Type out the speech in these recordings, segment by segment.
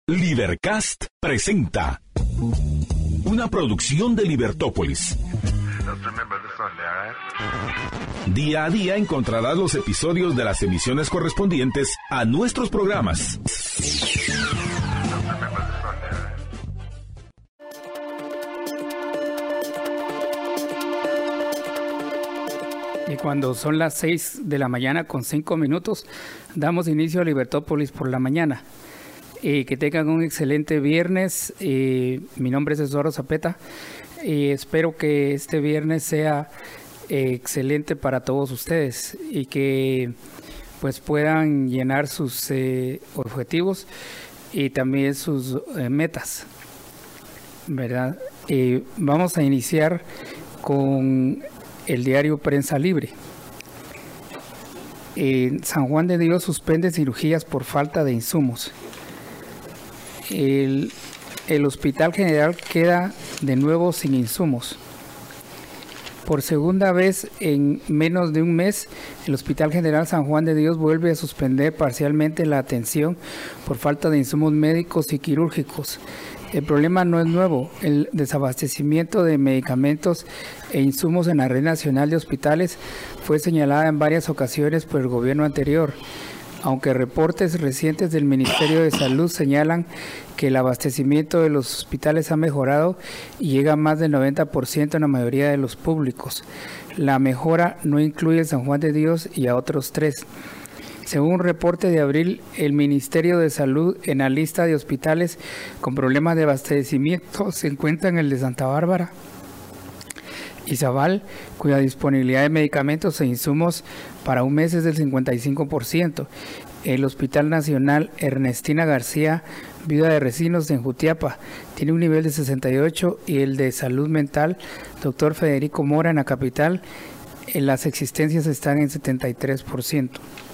Libercast presenta una producción de Libertópolis. Día a día encontrarás los episodios de las emisiones correspondientes a nuestros programas. Y cuando son las 6 de la mañana con 5 minutos, damos inicio a Libertópolis por la mañana. Que tengan un excelente viernes. Mi nombre es Eduardo Zapeta. Espero que este viernes sea excelente para todos ustedes y que pues puedan llenar sus objetivos y también sus metas, ¿verdad? Vamos a iniciar con el diario Prensa Libre. San Juan de Dios suspende cirugías por falta de insumos. El Hospital General queda de nuevo sin insumos. Por segunda vez en menos de un mes, el Hospital General San Juan de Dios vuelve a suspender parcialmente la atención por falta de insumos médicos y quirúrgicos. El problema no es nuevo. El desabastecimiento de medicamentos e insumos en la red nacional de hospitales fue señalada en varias ocasiones por el gobierno anterior. Aunque reportes recientes del Ministerio de Salud señalan que el abastecimiento de los hospitales ha mejorado y llega a más del 90% en la mayoría de los públicos. La mejora no incluye a San Juan de Dios y a otros 3. Según un reporte de abril, el Ministerio de Salud en la lista de hospitales con problemas de abastecimiento se encuentran el de Santa Bárbara y Zabal, cuya disponibilidad de medicamentos e insumos para un mes es del 55%. El Hospital Nacional Ernestina García, viuda de Recinos en Jutiapa, tiene un nivel de 68 y el de Salud Mental, Dr. Federico Mora en la capital, las existencias están en 73%.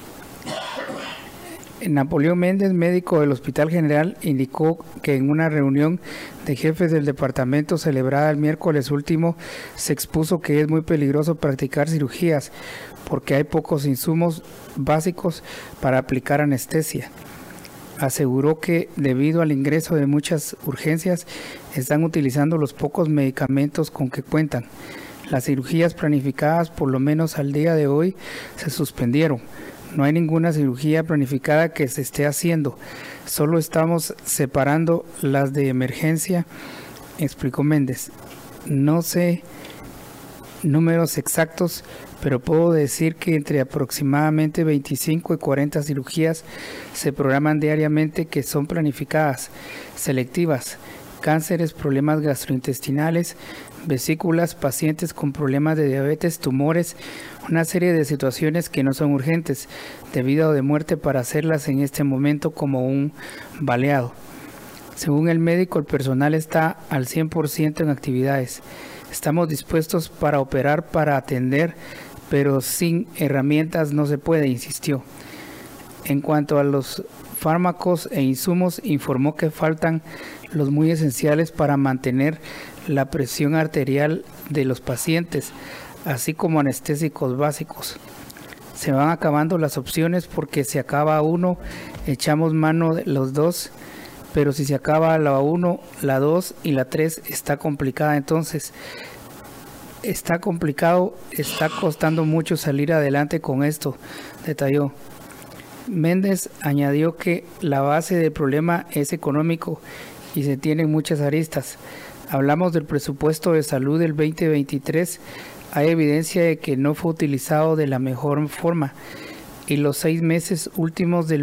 Napoleón Méndez, médico del Hospital General, indicó que en una reunión de jefes del departamento celebrada el miércoles último se expuso que es muy peligroso practicar cirugías porque hay pocos insumos básicos para aplicar anestesia. Aseguró que debido al ingreso de muchas urgencias están utilizando los pocos medicamentos con que cuentan. Las cirugías planificadas por lo menos al día de hoy se suspendieron. No hay ninguna cirugía planificada que se esté haciendo, solo estamos separando las de emergencia, explicó Méndez. No sé números exactos, pero puedo decir que entre aproximadamente 25 y 40 cirugías se programan diariamente que son planificadas, selectivas, cánceres, problemas gastrointestinales, vesículas, pacientes con problemas de diabetes, tumores, una serie de situaciones que no son urgentes, de vida o de muerte para hacerlas en este momento como un baleado. Según el médico, el personal está al 100% en actividades. Estamos dispuestos para operar, para atender, pero sin herramientas no se puede, insistió. En cuanto a los fármacos e insumos, informó que faltan los muy esenciales para mantener la presión arterial de los pacientes, así como anestésicos básicos. Se van acabando las opciones porque si acaba uno, echamos mano de los dos, pero si se acaba la 1, la 2 y la 3 está complicada, entonces está complicado, está costando mucho salir adelante con esto, detalló. Méndez añadió que la base del problema es económico y se tienen muchas aristas. Hablamos del presupuesto de salud del 2023, hay evidencia de que no fue utilizado de la mejor forma y los 6 meses últimos del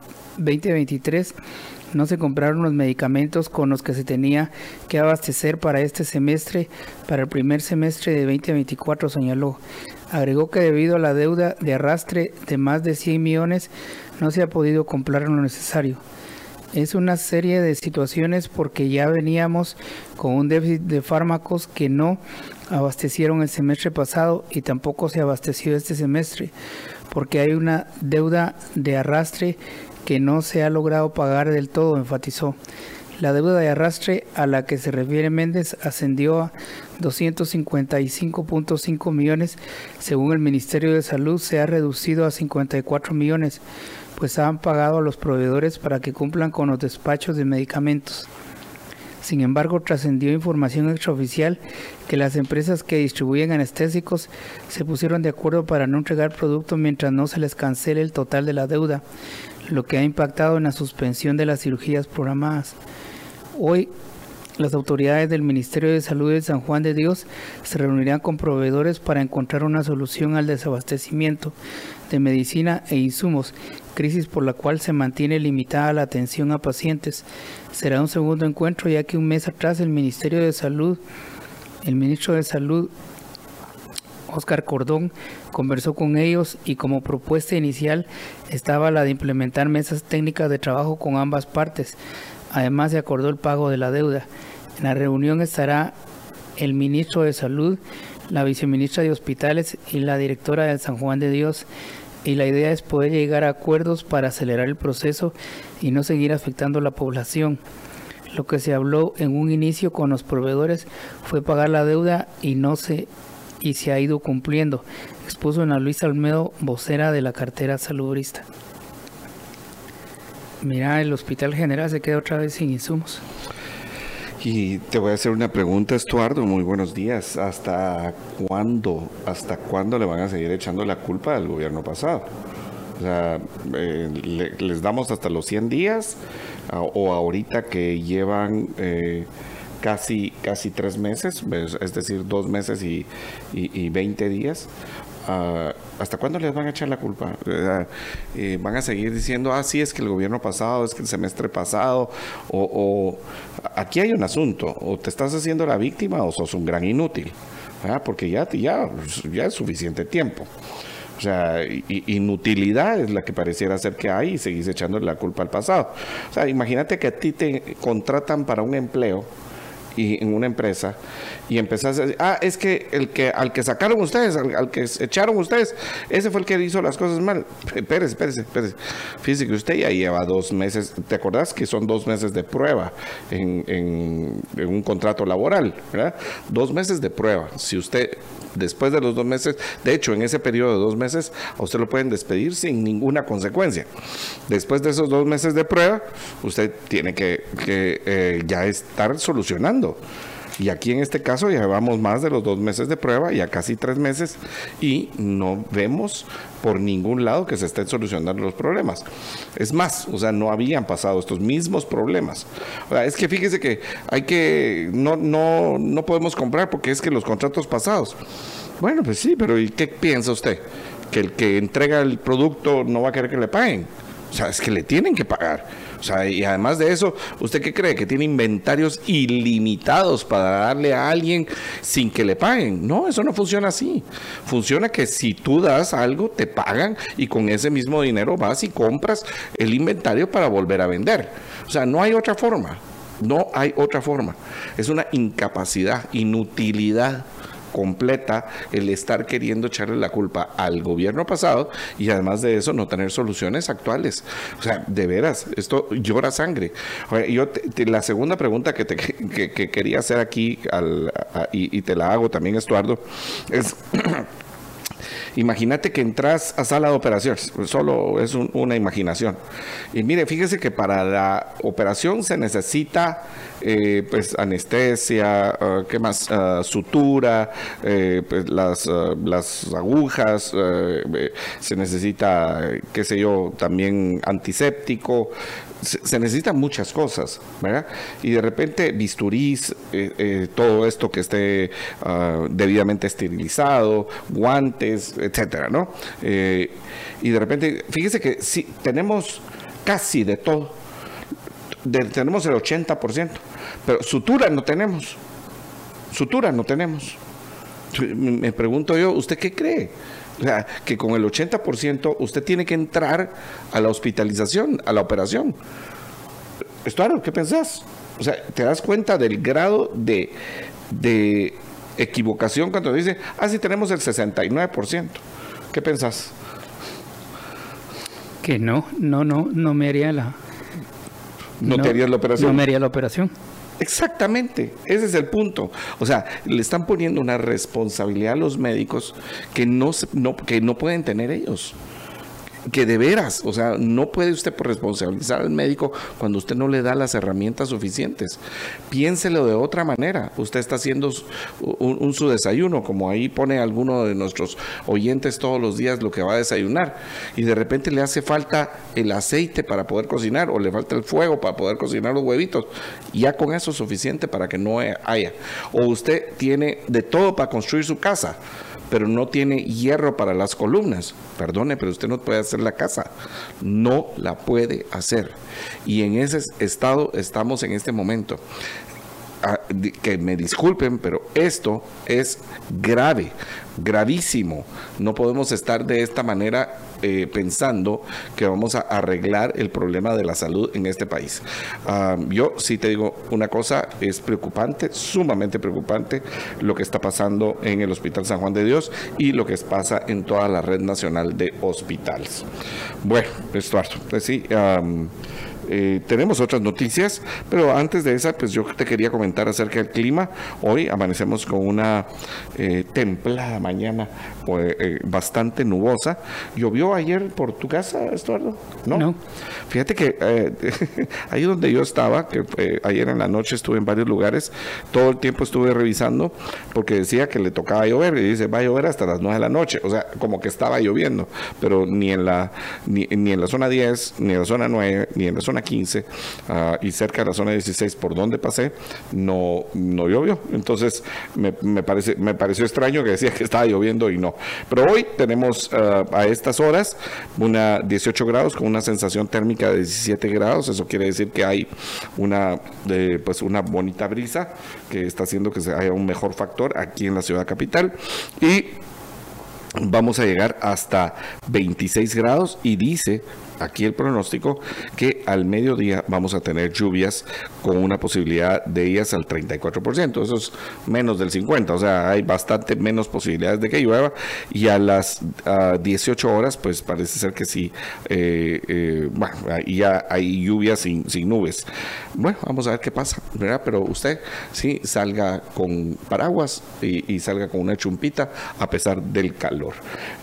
2023 no se compraron los medicamentos con los que se tenía que abastecer para este semestre, para el primer semestre de 2024, señaló. Agregó que debido a la deuda de arrastre de más de 100 millones no se ha podido comprar lo necesario. Es una serie de situaciones porque ya veníamos con un déficit de fármacos que no abastecieron el semestre pasado y tampoco se abasteció este semestre, porque hay una deuda de arrastre que no se ha logrado pagar del todo, enfatizó. La deuda de arrastre a la que se refiere Méndez ascendió a 255.5 millones. Según el Ministerio de Salud, se ha reducido a 54 millones. pues han pagado a los proveedores para que cumplan con los despachos de medicamentos. Sin embargo, trascendió información extraoficial que las empresas que distribuyen anestésicos se pusieron de acuerdo para no entregar productos mientras no se les cancele el total de la deuda, lo que ha impactado en la suspensión de las cirugías programadas. Hoy, las autoridades del Ministerio de Salud de San Juan de Dios se reunirán con proveedores para encontrar una solución al desabastecimiento de medicina e insumos, crisis por la cual se mantiene limitada la atención a pacientes. Será un segundo encuentro, ya que un mes atrás el ministro de Salud, Óscar Cordón, conversó con ellos y como propuesta inicial estaba la de implementar mesas técnicas de trabajo con ambas partes. Además, se acordó el pago de la deuda. En la reunión estará el ministro de Salud, la viceministra de Hospitales y la directora del San Juan de Dios. Y la idea es poder llegar a acuerdos para acelerar el proceso y no seguir afectando a la población. Lo que se habló en un inicio con los proveedores fue pagar la deuda y se ha ido cumpliendo, expuso Ana Luisa Olmedo, vocera de la cartera salubrista. Mira, el Hospital General se queda otra vez sin insumos. Y te voy a hacer una pregunta, Estuardo. Muy buenos días. ¿Hasta cuándo le van a seguir echando la culpa al gobierno pasado? O sea, ¿les damos hasta los 100 días? ¿O ahorita que llevan casi 3 meses? Es decir, 2 meses y 20 días. ¿Hasta cuándo les van a echar la culpa? ¿Van a seguir diciendo, sí, es que el gobierno pasado, es que el semestre pasado? O aquí hay un asunto, o te estás haciendo la víctima o sos un gran inútil, porque ya es suficiente tiempo. O sea, inutilidad es la que pareciera ser que hay y seguís echándole la culpa al pasado. O sea, imagínate que a ti te contratan para un empleo y en una empresa y empezás a decir, es que al que sacaron ustedes, al que echaron ustedes, ese fue el que hizo las cosas mal. Espérese. Fíjese que usted ya lleva 2 meses, ¿te acordás que son 2 meses de prueba en un contrato laboral, ¿verdad? 2 meses de prueba. Si usted, después de los 2 meses, de hecho, en ese periodo de 2 meses, a usted lo pueden despedir sin ninguna consecuencia. Después de esos 2 meses de prueba, usted tiene que ya estar solucionando. Y aquí en este caso ya llevamos más de los 2 meses de prueba, ya casi 3 meses, y no vemos por ningún lado que se estén solucionando los problemas. Es más, o sea, no habían pasado estos mismos problemas. O sea, es que fíjese que no podemos comprar porque es que los contratos pasados. Bueno, pues sí, pero ¿y qué piensa usted? ¿Que el que entrega el producto no va a querer que le paguen? O sea, es que le tienen que pagar. O sea, y además de eso, ¿usted qué cree? ¿Que tiene inventarios ilimitados para darle a alguien sin que le paguen? No, eso no funciona así. Funciona que si tú das algo, te pagan y con ese mismo dinero vas y compras el inventario para volver a vender. O sea, no hay otra forma. No hay otra forma. Es una incapacidad, inutilidad completa el estar queriendo echarle la culpa al gobierno pasado y además de eso no tener soluciones actuales. O sea, de veras, esto llora sangre. La segunda pregunta que quería hacer aquí y te la hago también, Estuardo, es imagínate que entras a sala de operaciones, solo es una imaginación. Y mire, fíjese que para la operación se necesita pues anestesia, ¿qué más? Sutura, pues las agujas, se necesita, qué sé yo, también antiséptico. Se necesitan muchas cosas, ¿verdad? Y de repente bisturís, todo esto que esté debidamente esterilizado, guantes, etcétera, ¿no? Y de repente, fíjese que sí, tenemos casi de todo. Tenemos el 80%, pero sutura no tenemos. Me pregunto yo, ¿usted qué cree? O sea, que con el 80% usted tiene que entrar a la hospitalización, a la operación. Estuardo, ¿qué pensás? O sea, ¿te das cuenta del grado de equivocación cuando dice, sí tenemos el 69%? ¿Qué pensás? Que no me haría la... ¿No te harías la operación? No me haría la operación. Exactamente, ese es el punto. O sea, le están poniendo una responsabilidad a los médicos que no pueden tener ellos. que de veras, o sea, no puede usted responsabilizar al médico cuando usted no le da las herramientas suficientes. Piénselo de otra manera. Usted está haciendo su desayuno, como ahí pone alguno de nuestros oyentes todos los días lo que va a desayunar, y de repente le hace falta el aceite para poder cocinar, o le falta el fuego para poder cocinar los huevitos. Ya con eso es suficiente para que no haya. O usted tiene de todo para construir su casa, pero no tiene hierro para las columnas. Perdone, pero usted no puede hacer la casa. No la puede hacer. Y en ese estado estamos en este momento. Que me disculpen, pero esto es grave, gravísimo. No podemos estar de esta manera pensando que vamos a arreglar el problema de la salud en este país. Yo sí te digo una cosa, es preocupante, sumamente preocupante lo que está pasando en el Hospital San Juan de Dios y lo que pasa en toda la red nacional de hospitales. Bueno, Estuardo, pues sí, tenemos otras noticias, pero antes de esa, pues yo te quería comentar acerca del clima. Hoy amanecemos con una templada mañana, bastante nubosa. ¿Llovió ayer por tu casa, Estuardo? No. Fíjate que ahí donde yo estaba, que ayer en la noche estuve en varios lugares, todo el tiempo estuve revisando, porque decía que le tocaba llover, y dice, va a llover hasta las 9 de la noche, o sea, como que estaba lloviendo, pero ni en la zona 10, ni en la zona 9, ni en la zona 15 y cerca de la zona 16 por donde pasé, no llovió. Entonces me pareció extraño que decía que estaba lloviendo y no. Pero hoy tenemos a estas horas 18 grados con una sensación térmica de 17 grados. Eso quiere decir que hay una bonita brisa que está haciendo que haya un mejor factor aquí en la ciudad capital, y vamos a llegar hasta 26 grados y dice aquí el pronóstico que al mediodía vamos a tener lluvias con una posibilidad de ellas al 34%. Eso es menos del 50%, o sea, hay bastante menos posibilidades de que llueva, y a las 18 horas pues parece ser que sí, ya hay lluvias sin nubes. Bueno, vamos a ver qué pasa, ¿verdad? Pero usted sí salga con paraguas y salga con una chumpita a pesar del calor.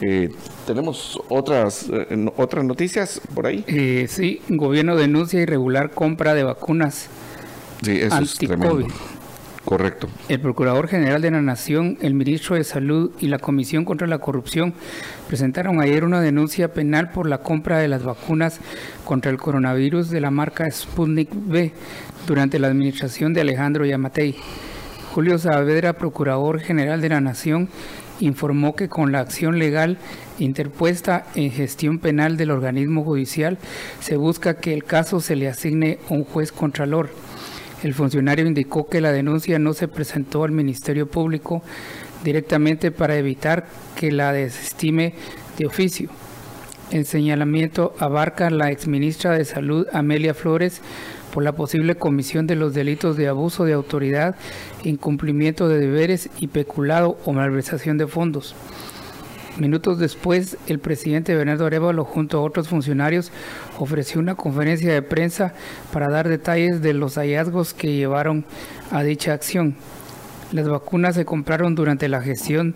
Tenemos otras noticias por ahí. Sí, gobierno denuncia irregular compra de vacunas anti-COVID. Correcto. El Procurador General de la Nación, el Ministro de Salud y la Comisión contra la Corrupción presentaron ayer una denuncia penal por la compra de las vacunas contra el coronavirus de la marca Sputnik V durante la administración de Alejandro Yamatei. Julio Saavedra, Procurador General de la Nación, informó que con la acción legal interpuesta en gestión penal del organismo judicial se busca que el caso se le asigne a un juez contralor. El funcionario indicó que la denuncia no se presentó al Ministerio Público directamente para evitar que la desestime de oficio. El señalamiento abarca a la exministra de Salud Amelia Flores por la posible comisión de los delitos de abuso de autoridad, incumplimiento de deberes y peculado o malversación de fondos. Minutos después, el presidente Bernardo Arévalo, junto a otros funcionarios, ofreció una conferencia de prensa para dar detalles de los hallazgos que llevaron a dicha acción. Las vacunas se compraron durante la gestión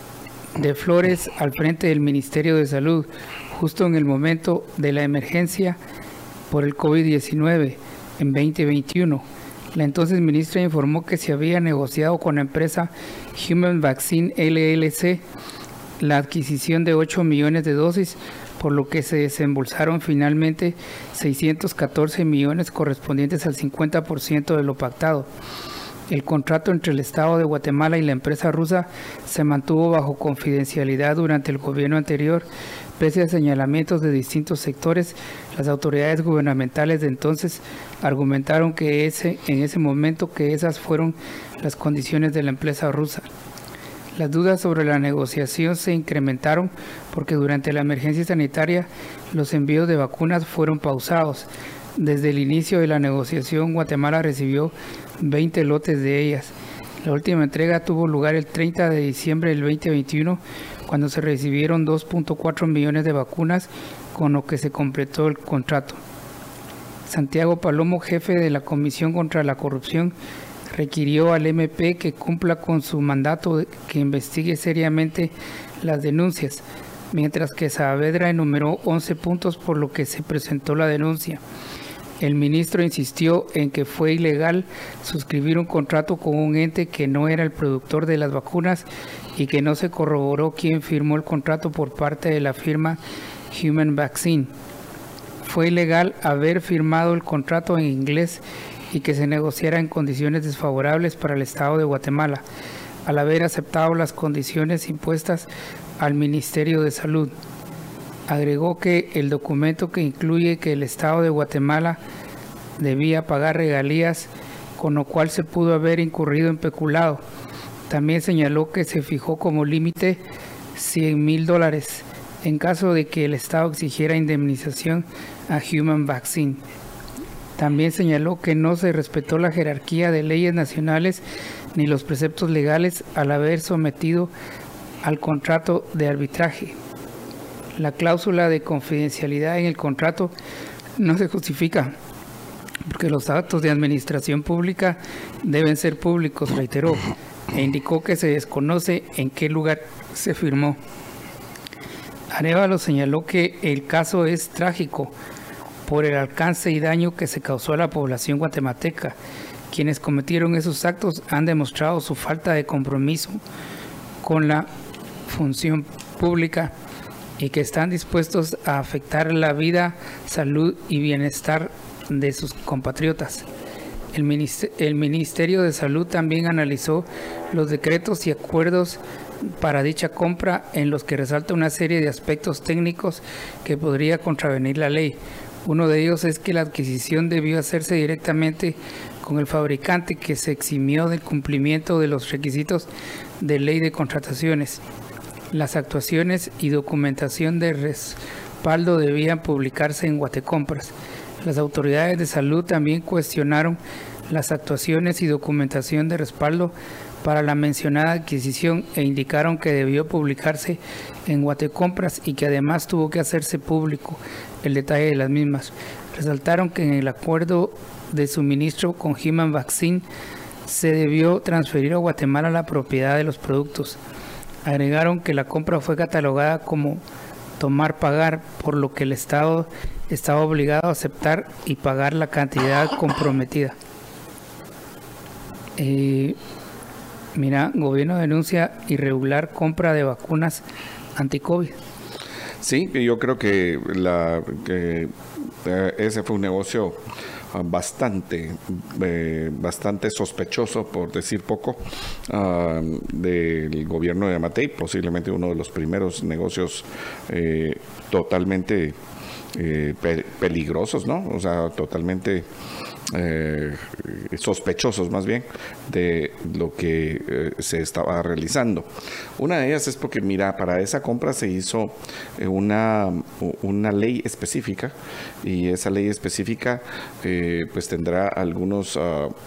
de Flores al frente del Ministerio de Salud, justo en el momento de la emergencia por el COVID-19 en 2021. La entonces ministra informó que se había negociado con la empresa Human Vaccine LLC la adquisición de 8 millones de dosis, por lo que se desembolsaron finalmente 614 millones correspondientes al 50% de lo pactado. El contrato entre el Estado de Guatemala y la empresa rusa se mantuvo bajo confidencialidad durante el gobierno anterior. Pese a señalamientos de distintos sectores, las autoridades gubernamentales de entonces argumentaron que en ese momento que esas fueron las condiciones de la empresa rusa. Las dudas sobre la negociación se incrementaron porque durante la emergencia sanitaria los envíos de vacunas fueron pausados. Desde el inicio de la negociación, Guatemala recibió 20 lotes de ellas. La última entrega tuvo lugar el 30 de diciembre del 2021, cuando se recibieron 2.4 millones de vacunas, con lo que se completó el contrato. Santiago Palomo, jefe de la Comisión contra la Corrupción, requirió al MP que cumpla con su mandato, que investigue seriamente las denuncias. mientras que Saavedra enumeró 11 puntos por lo que se presentó la denuncia. El ministro insistió en que fue ilegal suscribir un contrato con un ente que no era el productor de las vacunas y que no se corroboró quién firmó el contrato por parte de la firma Human Vaccine. Fue ilegal haber firmado el contrato en inglés y que se negociara en condiciones desfavorables para el Estado de Guatemala, al haber aceptado las condiciones impuestas al Ministerio de Salud. Agregó que el documento que incluye que el Estado de Guatemala debía pagar regalías, con lo cual se pudo haber incurrido en peculado. También señaló que se fijó como límite $100,000 en caso de que el Estado exigiera indemnización a Human Vaccine. También señaló que no se respetó la jerarquía de leyes nacionales ni los preceptos legales al haber sometido al contrato de arbitraje. La cláusula de confidencialidad en el contrato no se justifica porque los actos de administración pública deben ser públicos, reiteró, e indicó que se desconoce en qué lugar se firmó. Arévalo señaló que el caso es trágico por el alcance y daño que se causó a la población guatemalteca. Quienes cometieron esos actos han demostrado su falta de compromiso con la función pública y que están dispuestos a afectar la vida, salud y bienestar de sus compatriotas. El Ministerio de Salud también analizó los decretos y acuerdos para dicha compra, en los que resalta una serie de aspectos técnicos que podría contravenir la ley. Uno de ellos es que la adquisición debió hacerse directamente con el fabricante, que se eximió del cumplimiento de los requisitos de ley de contrataciones. Las actuaciones y documentación de respaldo debían publicarse en Guatecompras. Las autoridades de salud también cuestionaron las actuaciones y documentación de respaldo para la mencionada adquisición e indicaron que debió publicarse en Guatecompras y que además tuvo que hacerse público el detalle de las mismas. Resaltaron que en el acuerdo de suministro con Human Vaccine se debió transferir a Guatemala la propiedad de los productos. Agregaron que la compra fue catalogada como tomar-pagar, por lo que el Estado estaba obligado a aceptar y pagar la cantidad comprometida. Gobierno denuncia irregular compra de vacunas anti-COVID. Sí, yo creo que ese fue un negocio bastante sospechoso, por decir poco, del gobierno de Yamatei, posiblemente uno de los primeros negocios totalmente peligrosos, ¿no? O sea, totalmente sospechosos más bien de lo que se estaba realizando. Una de ellas es porque, mira, para esa compra se hizo una ley específica, y esa ley específica pues tendrá algunos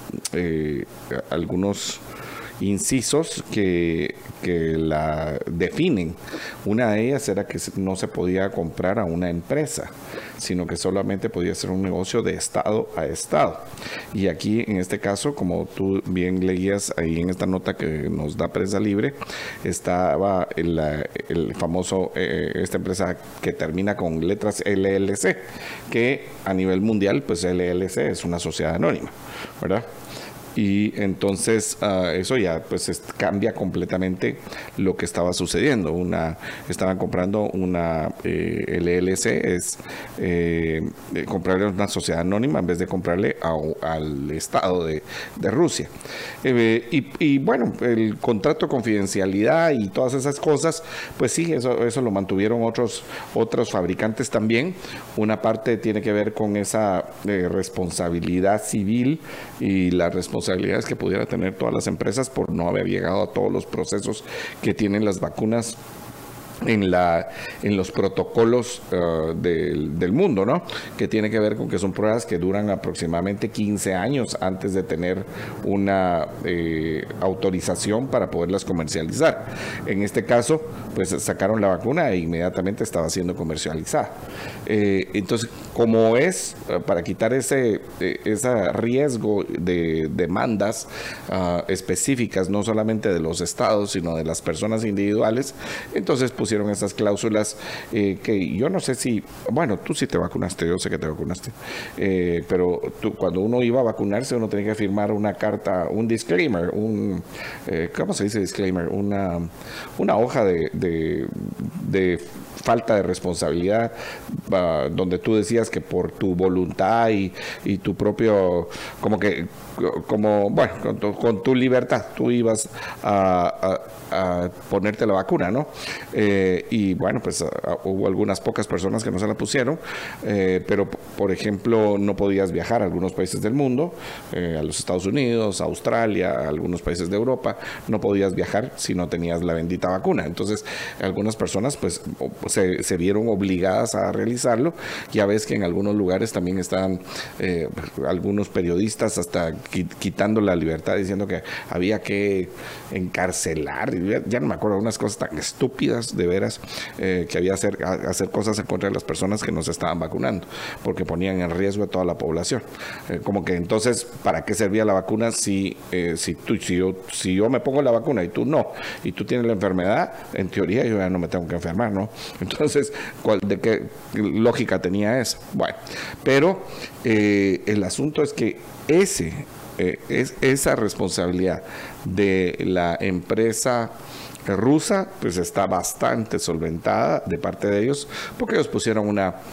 incisos que la definen. Una de ellas era que no se podía comprar a una empresa, sino que solamente podía ser un negocio de Estado a Estado. Y aquí, en este caso, como tú bien leías ahí en esta nota que nos da Prensa Libre, estaba el famoso, esta empresa que termina con letras LLC, que a nivel mundial, pues LLC es una sociedad anónima, ¿verdad? Y entonces eso ya pues cambia completamente lo que estaba sucediendo. Estaban comprando una LLC, es comprarle a una sociedad anónima en vez de comprarle al Estado de Rusia. Y bueno, el contrato de confidencialidad y todas esas cosas, pues sí, eso lo mantuvieron otros fabricantes también. Una parte tiene que ver con esa responsabilidad civil y la responsabilidades que pudiera tener todas las empresas por no haber llegado a todos los procesos que tienen las vacunas en los protocolos del mundo, ¿no? Que tiene que ver con que son pruebas que duran aproximadamente 15 años antes de tener una autorización para poderlas comercializar. En este caso, pues sacaron la vacuna e inmediatamente estaba siendo comercializada. Entonces, como es para quitar ese riesgo de demandas específicas, no solamente de los estados, sino de las personas individuales, entonces pusieron esas cláusulas que yo no sé si, bueno, tú sí te vacunaste, yo sé que te vacunaste, pero cuando uno iba a vacunarse, uno tenía que firmar una carta, un disclaimer, ¿cómo se dice disclaimer? Una hoja de falta de responsabilidad, donde tú decías que por tu voluntad y tu propio, con tu libertad, tú ibas a ponerte la vacuna, ¿no? Y bueno, pues hubo algunas pocas personas que no se la pusieron, pero por ejemplo, no podías viajar a algunos países del mundo, a los Estados Unidos, a Australia, a algunos países de Europa, no podías viajar si no tenías la bendita vacuna. Entonces, algunas personas pues se vieron obligadas a realizarlo. Ya ves que en algunos lugares también están algunos periodistas hasta quitando la libertad, diciendo que había que encarcelar, ya no me acuerdo, unas cosas tan estúpidas de veras, que había hacer cosas en contra de las personas que no se estaban vacunando, porque ponían en riesgo a toda la población. Como que entonces, ¿para qué servía la vacuna si yo me pongo la vacuna y tú no, y tú tienes la enfermedad? En teoría yo ya no me tengo que enfermar, ¿no? Entonces, ¿de qué lógica tenía eso? Bueno, pero el asunto es que esa responsabilidad de la empresa rusa pues está bastante solventada de parte de ellos, porque ellos pusieron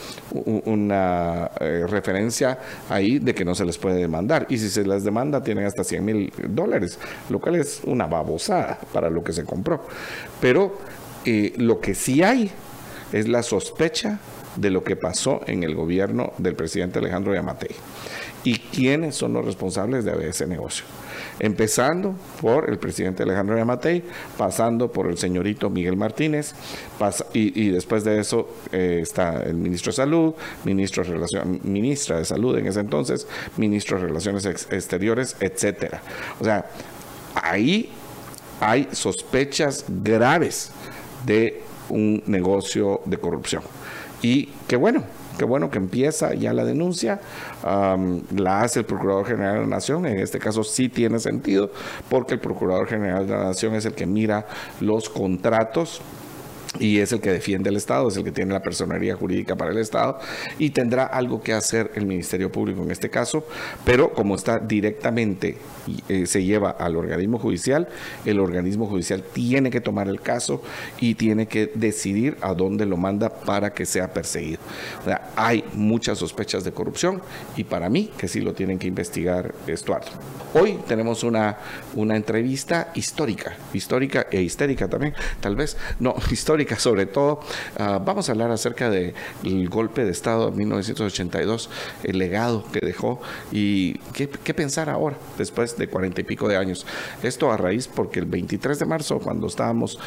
una referencia ahí de que no se les puede demandar, y si se les demanda tienen hasta $100,000, lo cual es una babosada para lo que se compró. Pero lo que sí hay es la sospecha de lo que pasó en el gobierno del presidente Alejandro Yamatei y quiénes son los responsables de ese negocio. Empezando por el presidente Alejandro Yamatei, pasando por el señorito Miguel Martínez, y después de eso está el ministro de Salud, ministra de Salud en ese entonces, ministro de Relaciones Exteriores, etcétera. O sea, ahí hay sospechas graves de un negocio de corrupción. Y qué bueno que empieza ya la denuncia, la hace el Procurador General de la Nación. En este caso sí tiene sentido, porque el Procurador General de la Nación es el que mira los contratos y es el que defiende el Estado, es el que tiene la personería jurídica para el Estado, y tendrá algo que hacer el Ministerio Público en este caso, pero como está directamente, se lleva al organismo judicial, el organismo judicial tiene que tomar el caso y tiene que decidir a dónde lo manda para que sea perseguido. O sea, hay muchas sospechas de corrupción, y para mí que sí lo tienen que investigar, Estuardo. Hoy tenemos una entrevista histórica e histérica también, tal vez, no, histórica sobre todo. Vamos a hablar acerca del golpe de Estado de 1982, el legado que dejó y qué pensar ahora, después de 40 y pico de años. Esto a raíz porque el 23 de marzo, cuando estábamos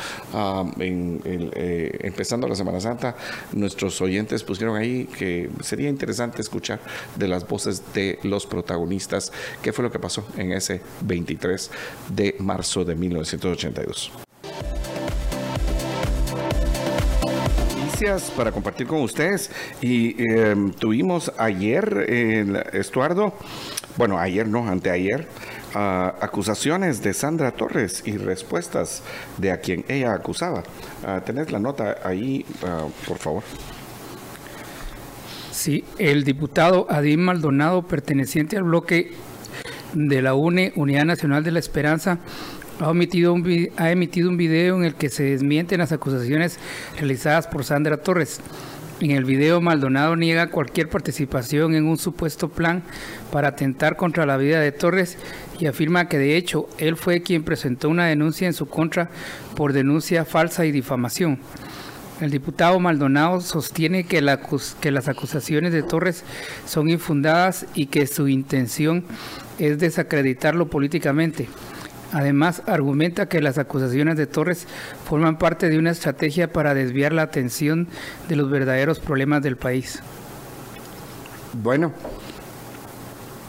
empezando la Semana Santa, nuestros oyentes pusieron ahí que sería interesante escuchar de las voces de los protagonistas qué fue lo que pasó en ese 23 de marzo de 1982. Para compartir con ustedes, y tuvimos ayer, Estuardo, bueno, ayer no, anteayer, acusaciones de Sandra Torres y respuestas de a quien ella acusaba. ¿Tenés la nota ahí, por favor? Sí, el diputado Adín Maldonado, perteneciente al bloque de la UNE, Unidad Nacional de la Esperanza, ha emitido un video en el que se desmienten las acusaciones realizadas por Sandra Torres. En el video, Maldonado niega cualquier participación en un supuesto plan para atentar contra la vida de Torres y afirma que de hecho él fue quien presentó una denuncia en su contra por denuncia falsa y difamación. El diputado Maldonado sostiene que las acusaciones de Torres son infundadas y que su intención es desacreditarlo políticamente. Además, argumenta que las acusaciones de Torres forman parte de una estrategia para desviar la atención de los verdaderos problemas del país. Bueno,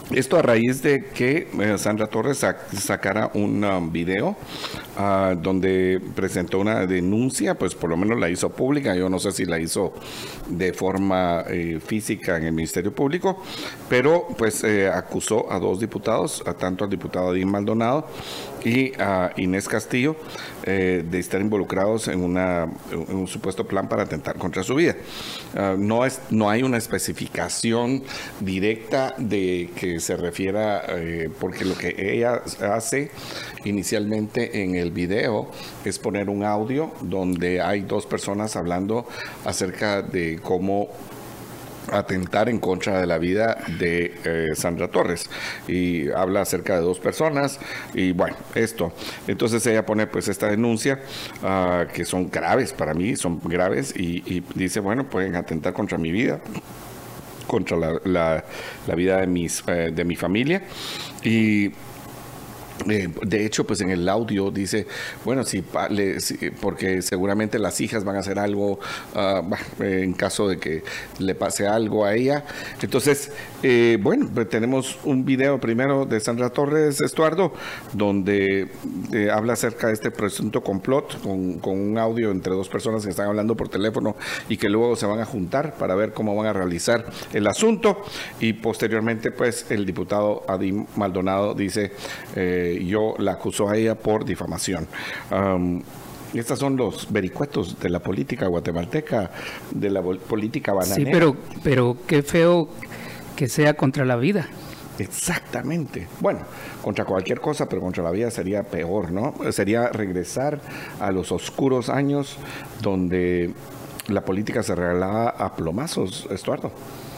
Esto a raíz de que Sandra Torres sacara un video donde presentó una denuncia, pues por lo menos la hizo pública. Yo no sé si la hizo de forma física en el Ministerio Público, pero pues acusó a 2 diputados, tanto al diputado Adín Maldonado y a Inés Castillo, de estar involucrados en un supuesto plan para atentar contra su vida. No hay una especificación directa de que se refiera, porque lo que ella hace inicialmente en el video es poner un audio donde hay 2 personas hablando acerca de cómo atentar en contra de la vida de Sandra Torres, y habla acerca de 2 personas y bueno, esto. Entonces ella pone pues esta denuncia que son graves, para mí son graves, y dice, bueno, pueden atentar contra mi vida, contra la vida de mi familia. Y de hecho, pues en el audio dice, bueno, porque seguramente las hijas van a hacer algo en caso de que le pase algo a ella. Entonces, bueno, pues tenemos un video primero de Sandra Torres, Estuardo, donde habla acerca de este presunto complot con un audio entre 2 personas que están hablando por teléfono y que luego se van a juntar para ver cómo van a realizar el asunto. Y posteriormente, pues el diputado Adín Maldonado dice, yo la acuso a ella por difamación. Estos son los vericuetos de la política guatemalteca, de la política bananera. Sí, pero qué feo que sea contra la vida. Exactamente. Bueno, contra cualquier cosa, pero contra la vida sería peor, ¿no? Sería regresar a los oscuros años donde la política se regalaba a plomazos, Estuardo.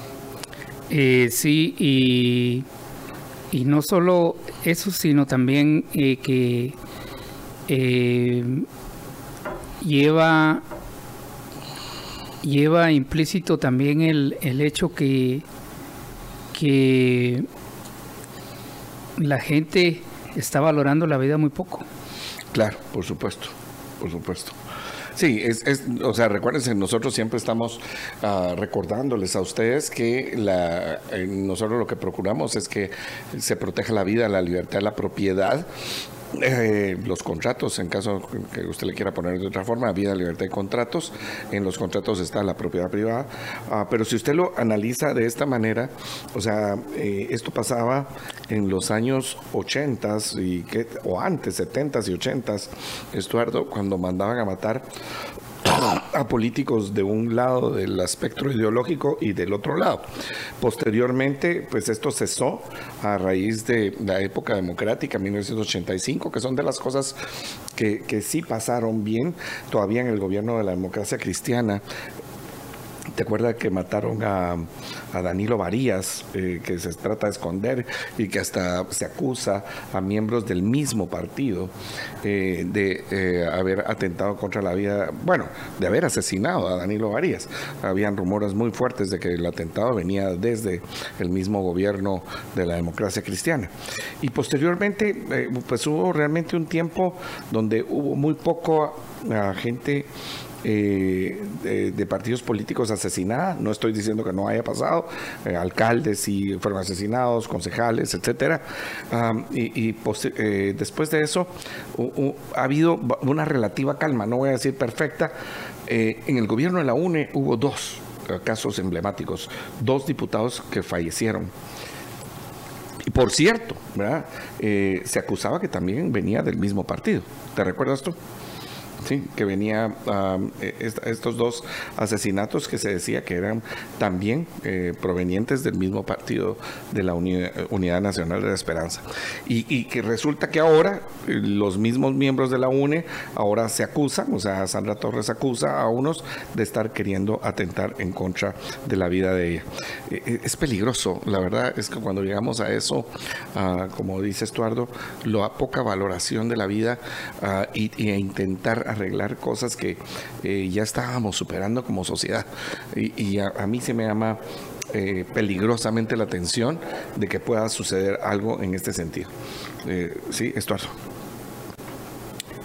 Sí, y no solo eso, sino también que lleva implícito también el hecho que la gente está valorando la vida muy poco. Claro, por supuesto, por supuesto. Sí, o sea, recuérdense, nosotros siempre estamos recordándoles a ustedes que nosotros lo que procuramos es que se proteja la vida, la libertad, la propiedad, los contratos, en caso que usted le quiera poner de otra forma, vida, libertad y contratos. En los contratos está la propiedad privada, pero si usted lo analiza de esta manera, o sea, esto pasaba en los años 80s o antes, 70s y 80s, Estuardo, cuando mandaban a matar a políticos de un lado del espectro ideológico y del otro lado. Posteriormente, pues esto cesó a raíz de la época democrática, 1985, que son de las cosas que sí pasaron bien todavía en el gobierno de la democracia cristiana. ¿Te acuerdas que mataron a Danilo Varías, que se trata de esconder y que hasta se acusa a miembros del mismo partido de haber atentado contra la vida, bueno, de haber asesinado a Danilo Varías? Habían rumores muy fuertes de que el atentado venía desde el mismo gobierno de la democracia cristiana. Y posteriormente, pues hubo realmente un tiempo donde hubo muy poco gente de partidos políticos asesinada. No estoy diciendo que no haya pasado, alcaldes sí fueron asesinados, concejales, etcétera. Después de eso ha habido una relativa calma, no voy a decir perfecta. En el gobierno de la UNE hubo 2 casos emblemáticos, 2 diputados que fallecieron. Y por cierto, ¿verdad? Se acusaba que también venía del mismo partido. ¿Te recuerdas tú? Sí, que venía estos 2 asesinatos que se decía que eran también provenientes del mismo partido de la Unidad Nacional de la Esperanza. Y que resulta que ahora los mismos miembros de la UNE ahora se acusan, o sea, Sandra Torres acusa a unos de estar queriendo atentar en contra de la vida de ella. Es peligroso, la verdad es que cuando llegamos a eso, como dice Estuardo, la poca valoración de la vida e intentar arreglar cosas que ya estábamos superando como sociedad. Y a mí se me llama peligrosamente la atención de que pueda suceder algo en este sentido. Sí, Estuardo.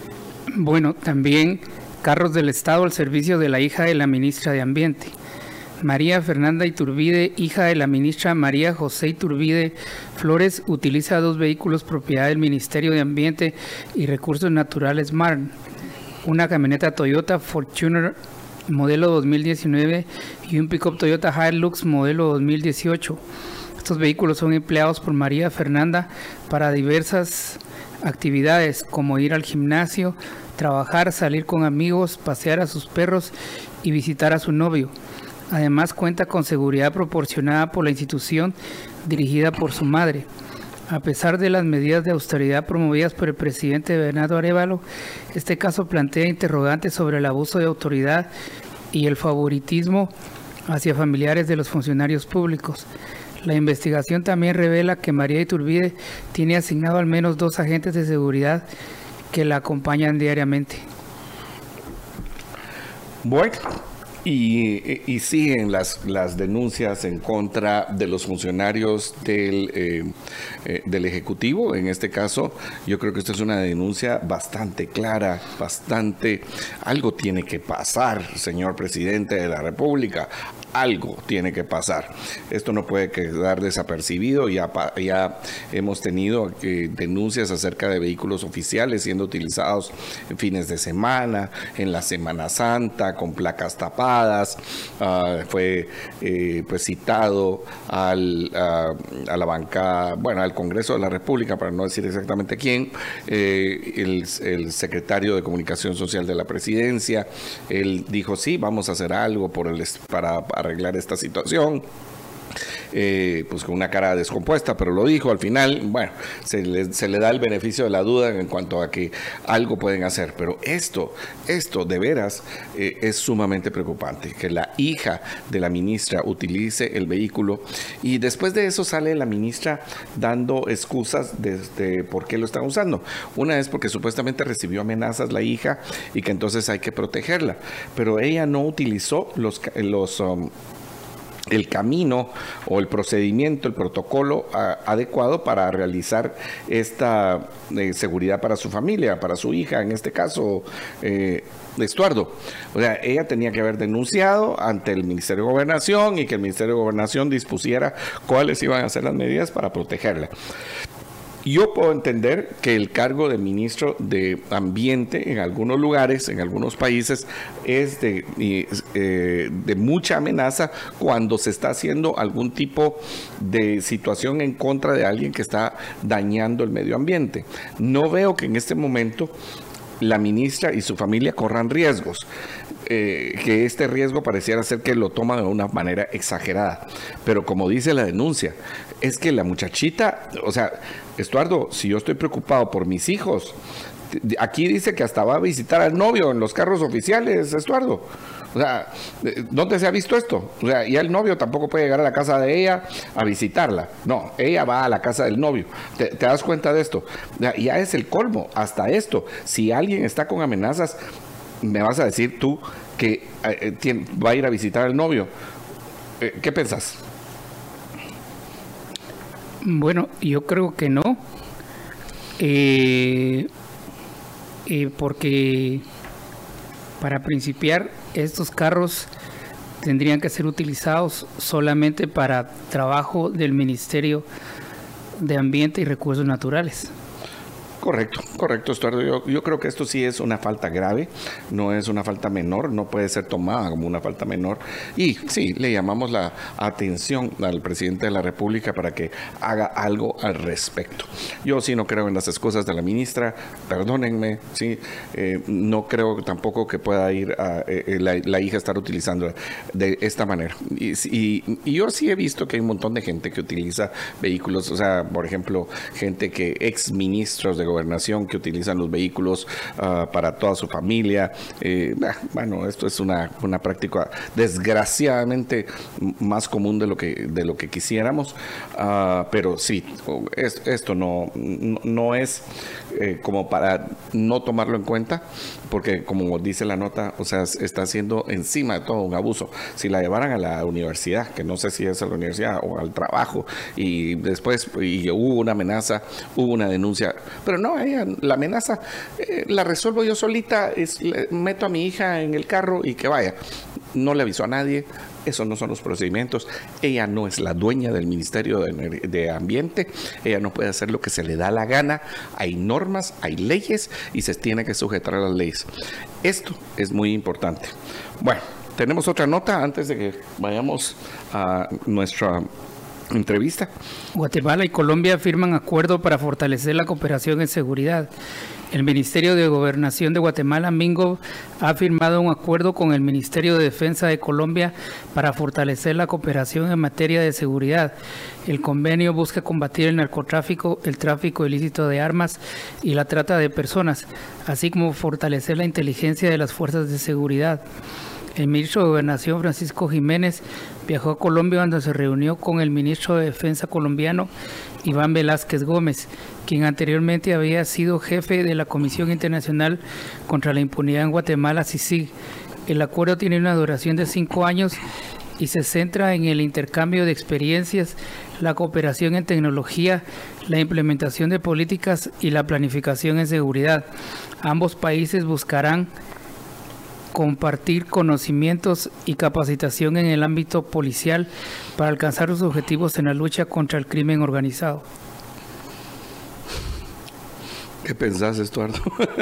Bueno, también carros del Estado al servicio de la hija de la ministra de Ambiente. María Fernanda Iturbide, hija de la ministra María José Iturbide Flores, utiliza 2 vehículos propiedad del Ministerio de Ambiente y Recursos Naturales MARN, una camioneta Toyota Fortuner modelo 2019 y un pick-up Toyota Hilux modelo 2018. Estos vehículos son empleados por María Fernanda para diversas actividades como ir al gimnasio, trabajar, salir con amigos, pasear a sus perros y visitar a su novio. Además cuenta con seguridad proporcionada por la institución dirigida por su madre. A pesar de las medidas de austeridad promovidas por el presidente Bernardo Arévalo, este caso plantea interrogantes sobre el abuso de autoridad y el favoritismo hacia familiares de los funcionarios públicos. La investigación también revela que María Iturbide tiene asignado al menos 2 agentes de seguridad que la acompañan diariamente. Bueno, y siguen las denuncias en contra de los funcionarios del Ejecutivo. En este caso, yo creo que esta es una denuncia bastante clara, algo tiene que pasar, señor presidente de la República. Algo tiene que pasar. Esto no puede quedar desapercibido. Ya hemos tenido denuncias acerca de vehículos oficiales siendo utilizados en fines de semana, en la Semana Santa, con placas tapadas. Fue pues citado a la bancada, bueno, al Congreso de la República, para no decir exactamente quién, el secretario de Comunicación Social de la Presidencia. Él dijo, sí, vamos a hacer algo para arreglar esta situación. Pues con una cara descompuesta, pero lo dijo al final. Bueno, se le da el beneficio de la duda en cuanto a que algo pueden hacer, pero esto de veras es sumamente preocupante, que la hija de la ministra utilice el vehículo, y después de eso sale la ministra dando excusas de por qué lo están usando. Una es porque supuestamente recibió amenazas la hija y que entonces hay que protegerla, pero ella no utilizó el camino o el procedimiento, el protocolo adecuado para realizar esta seguridad para su familia, para su hija, en este caso, Estuardo. O sea, ella tenía que haber denunciado ante el Ministerio de Gobernación y que el Ministerio de Gobernación dispusiera cuáles iban a ser las medidas para protegerla. Yo puedo entender que el cargo de ministro de Ambiente en algunos lugares, en algunos países, es de mucha amenaza cuando se está haciendo algún tipo de situación en contra de alguien que está dañando el medio ambiente. No veo que en este momento la ministra y su familia corran riesgos. Que este riesgo pareciera ser que lo toma de una manera exagerada. Pero como dice la denuncia, es que la muchachita, o sea, Estuardo, si yo estoy preocupado por mis hijos, aquí dice que hasta va a visitar al novio en los carros oficiales, Estuardo. O sea, ¿dónde se ha visto esto? O sea, ya el novio tampoco puede llegar a la casa de ella a visitarla. No, ella va a la casa del novio. ¿Te das cuenta de esto? Ya es el colmo, hasta esto. Si alguien está con amenazas, me vas a decir tú que va a ir a visitar al novio. ¿Qué pensás? Bueno, yo creo que no. Porque para principiar, estos carros tendrían que ser utilizados solamente para trabajo del Ministerio de Ambiente y Recursos Naturales. Correcto, Estuardo. Yo creo que esto sí es una falta grave, no es una falta menor, no puede ser tomada como una falta menor. Y sí, le llamamos la atención al presidente de la República para que haga algo al respecto. Yo sí no creo en las excusas de la ministra, perdónenme, sí, no creo tampoco que pueda ir la hija estar utilizando de esta manera. Y yo sí he visto que hay un montón de gente que utiliza vehículos, o sea, por ejemplo, gente que ex ministros de Gobernación que utilizan los vehículos para toda su familia. Bueno, esto es una práctica desgraciadamente más común de lo que quisiéramos, pero sí, esto no es como para no tomarlo en cuenta, porque como dice la nota, o sea, está haciendo encima de todo un abuso. Si la llevaran a la universidad, que no sé si es a la universidad o al trabajo, y después hubo una amenaza, hubo una denuncia, pero no, la amenaza la resuelvo yo solita, meto a mi hija en el carro y que vaya. no le avisó a nadie, esos no son los procedimientos, ella no es la dueña del Ministerio de Ambiente, ella no puede hacer lo que se le da la gana, hay normas, hay leyes y se tiene que sujetar a las leyes. Esto es muy importante. Bueno, tenemos otra nota antes de que vayamos a nuestra entrevista. Guatemala y Colombia firman acuerdo para fortalecer la cooperación en seguridad. El Ministerio de Gobernación de Guatemala, MINGOV, ha firmado un acuerdo con el Ministerio de Defensa de Colombia para fortalecer la cooperación en materia de seguridad. El convenio busca combatir el narcotráfico, el tráfico ilícito de armas y la trata de personas, así como fortalecer la inteligencia de las fuerzas de seguridad. El ministro de Gobernación, Francisco Jiménez, viajó a Colombia donde se reunió con el ministro de Defensa colombiano, Iván Velázquez Gómez, quien anteriormente había sido jefe de la Comisión Internacional contra la Impunidad en Guatemala, CICIG. El acuerdo tiene una duración de 5 años y se centra en el intercambio de experiencias, la cooperación en tecnología, la implementación de políticas y la planificación en seguridad. Ambos países buscarán compartir conocimientos y capacitación en el ámbito policial para alcanzar los objetivos en la lucha contra el crimen organizado. ¿Qué pensás, Estuardo?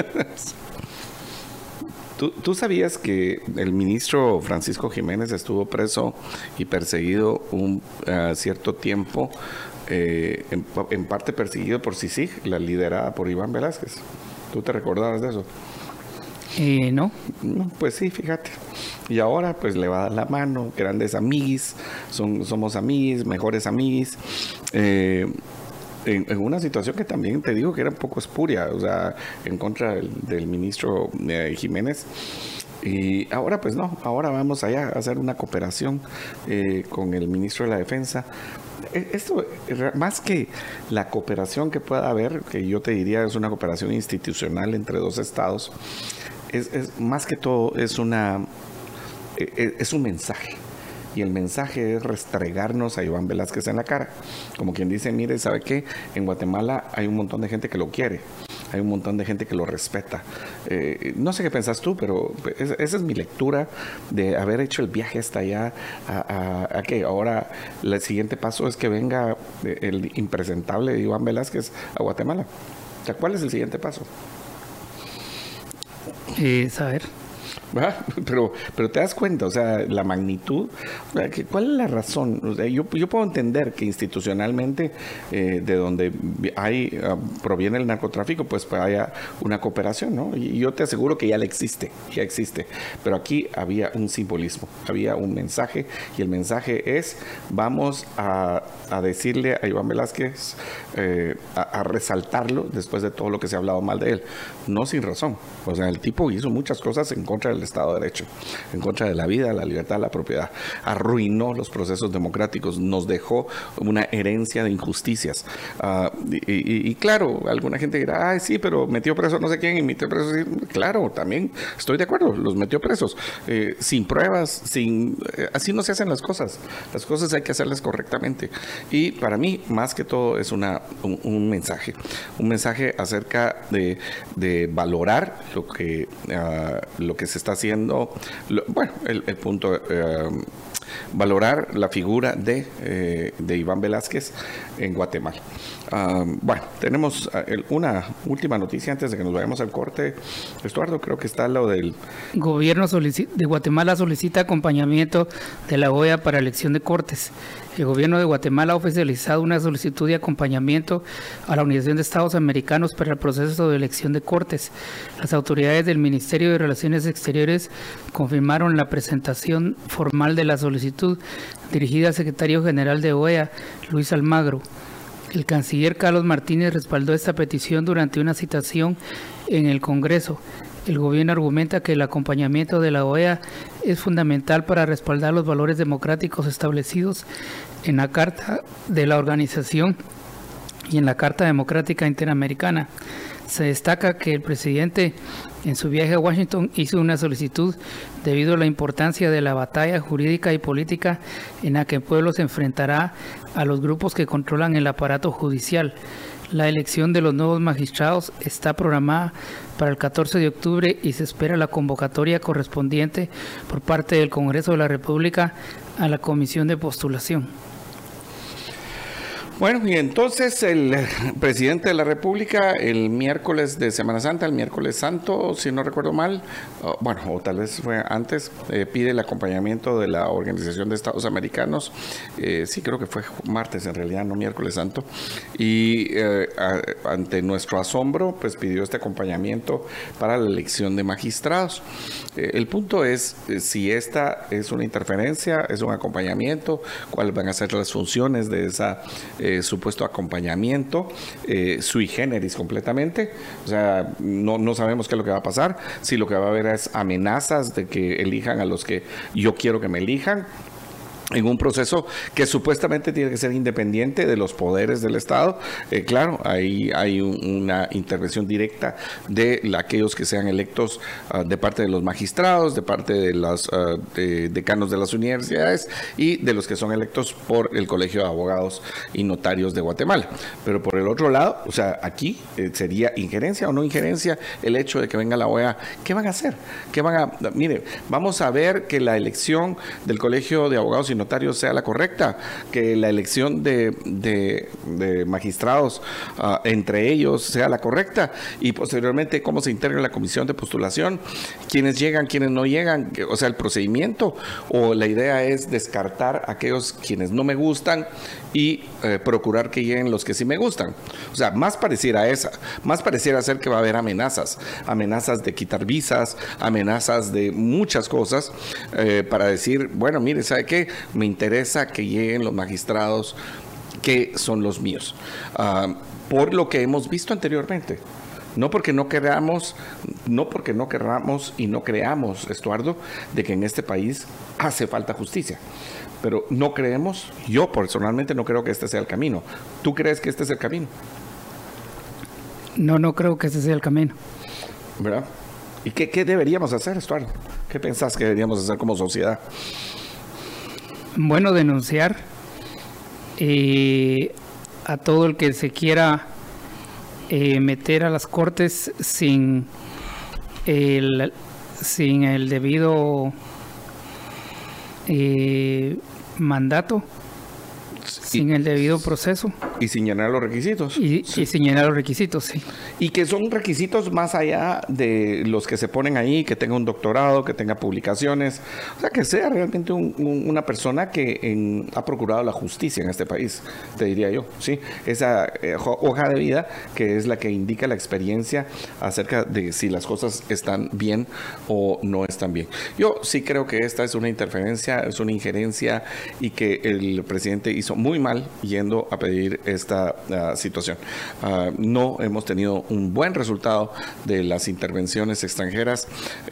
¿Tú sabías que el ministro Francisco Jiménez estuvo preso y perseguido un cierto tiempo, en parte perseguido por CICIG, la liderada por Iván Velázquez? ¿Tú te recordabas de eso? No. Pues sí, fíjate. Y ahora pues le va a dar la mano, grandes amiguis, somos amiguis, mejores amiguis. En una situación que también te digo que era un poco espuria, o sea, en contra del ministro Jiménez. Y ahora pues no, ahora vamos allá a hacer una cooperación con el ministro de la Defensa. Esto, más que la cooperación que pueda haber, que yo te diría es una cooperación institucional entre dos estados, es más que todo es un mensaje. Y el mensaje es restregarnos a Iván Velázquez en la cara. Como quien dice, mire, ¿sabe qué? En Guatemala hay un montón de gente que lo quiere. Hay un montón de gente que lo respeta. No sé qué pensás tú, pero esa es mi lectura de haber hecho el viaje hasta allá. A que ahora el siguiente paso es que venga el impresentable Iván Velázquez a Guatemala. O sea, ¿cuál es el siguiente paso? Saber. Pero te das cuenta, o sea, la magnitud, ¿cuál es la razón? O sea, yo puedo entender que institucionalmente de donde proviene el narcotráfico, pues haya una cooperación, ¿no? Y yo te aseguro que ya existe, pero aquí había un simbolismo, había un mensaje, y el mensaje es, vamos a decirle a Iván Velázquez, a resaltarlo después de todo lo que se ha hablado mal de él, no sin razón. O sea, el tipo hizo muchas cosas en contra del Estado de Derecho, en contra de la vida, la libertad, la propiedad. Arruinó los procesos democráticos, nos dejó una herencia de injusticias. Y claro, alguna gente dirá, ay, sí, pero metió preso no sé quién y metió preso. Sí. Claro, también estoy de acuerdo, los metió presos. Sin pruebas, así no se hacen las cosas. Las cosas hay que hacerlas correctamente. Y para mí, más que todo, es un mensaje acerca de valorar lo que se está haciendo, el punto, valorar la figura de Iván Velázquez en Guatemala. Bueno, tenemos una última noticia antes de que nos vayamos al corte. Estuardo, creo que está lo del Gobierno de Guatemala solicita acompañamiento de la OEA para elección de cortes. El gobierno de Guatemala ha oficializado una solicitud de acompañamiento a la Organización de Estados Americanos para el proceso de elección de cortes. Las autoridades del Ministerio de Relaciones Exteriores confirmaron la presentación formal de la solicitud dirigida al secretario general de OEA, Luis Almagro. El canciller Carlos Martínez respaldó esta petición durante una citación en el Congreso. El gobierno argumenta que el acompañamiento de la OEA es fundamental para respaldar los valores democráticos establecidos en la Carta de la Organización y en la Carta Democrática Interamericana. Se destaca que el presidente en su viaje a Washington hizo una solicitud debido a la importancia de la batalla jurídica y política en la que el pueblo se enfrentará a los grupos que controlan el aparato judicial. La elección de los nuevos magistrados está programada para el 14 de octubre y se espera la convocatoria correspondiente por parte del Congreso de la República a la Comisión de Postulación. Bueno, y entonces el presidente de la República el miércoles de Semana Santa, el miércoles santo, si no recuerdo mal, o tal vez fue antes, pide el acompañamiento de la Organización de Estados Americanos, sí creo que fue martes en realidad, no miércoles santo, y ante nuestro asombro, pues pidió este acompañamiento para la elección de magistrados. El punto es si esta es una interferencia, es un acompañamiento, cuáles van a ser las funciones de esa supuesto acompañamiento, sui generis completamente, o sea, no sabemos qué es lo que va a pasar, si lo que va a haber es amenazas de que elijan a los que yo quiero que me elijan, en un proceso que supuestamente tiene que ser independiente de los poderes del Estado. Claro, ahí hay una intervención directa de aquellos que sean electos de parte de los magistrados, de parte de los decanos de las universidades y de los que son electos por el Colegio de Abogados y Notarios de Guatemala. Pero por el otro lado, o sea, aquí sería injerencia o no injerencia el hecho de que venga la OEA. ¿Qué van a hacer? Mire, vamos a ver que la elección del Colegio de Abogados y Notarios sea la correcta, que la elección de magistrados entre ellos sea la correcta y posteriormente cómo se integra la comisión de postulación, quiénes llegan, quiénes no llegan, o sea, el procedimiento, o la idea es descartar a aquellos quienes no me gustan y procurar que lleguen los que sí me gustan. O sea, más pareciera ser que va a haber amenazas de quitar visas, amenazas de muchas cosas para decir, bueno, mire, ¿sabe qué? Me interesa que lleguen los magistrados que son los míos, por lo que hemos visto anteriormente. No porque no queramos y no creamos, Estuardo, de que en este país hace falta justicia. Pero no creemos, yo personalmente no creo que este sea el camino. ¿Tú crees que este es el camino? No creo que este sea el camino. ¿Verdad? ¿Y qué deberíamos hacer, Estuardo? ¿Qué pensás que deberíamos hacer como sociedad? Bueno, denunciar a todo el que se quiera meter a las cortes sin el debido mandato, sin el debido proceso. Y sin llenar los requisitos. Sí. Y sin llenar los requisitos, sí. Y que son requisitos más allá de los que se ponen ahí, que tenga un doctorado, que tenga publicaciones. O sea, que sea realmente una persona que ha procurado la justicia en este país, te diría yo, ¿sí? Esa hoja de vida que es la que indica la experiencia acerca de si las cosas están bien o no están bien. Yo sí creo que esta es una interferencia, es una injerencia y que el presidente hizo muy mal yendo a pedir esta situación. No hemos tenido un buen resultado de las intervenciones extranjeras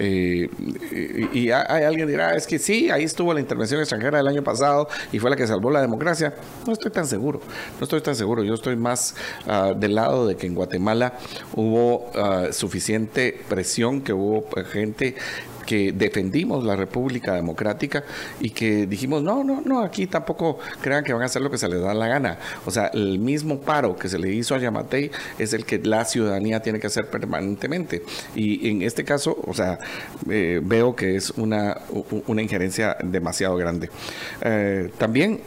y hay alguien dirá, es que sí, ahí estuvo la intervención extranjera del año pasado y fue la que salvó la democracia. No estoy tan seguro. Yo estoy más del lado de que en Guatemala hubo suficiente presión, que hubo gente que defendimos la República Democrática y que dijimos, no, aquí tampoco crean que van a hacer lo que se les da la gana. O sea, el mismo paro que se le hizo a Yamatei es el que la ciudadanía tiene que hacer permanentemente. Y en este caso, o sea, veo que es una injerencia demasiado grande. También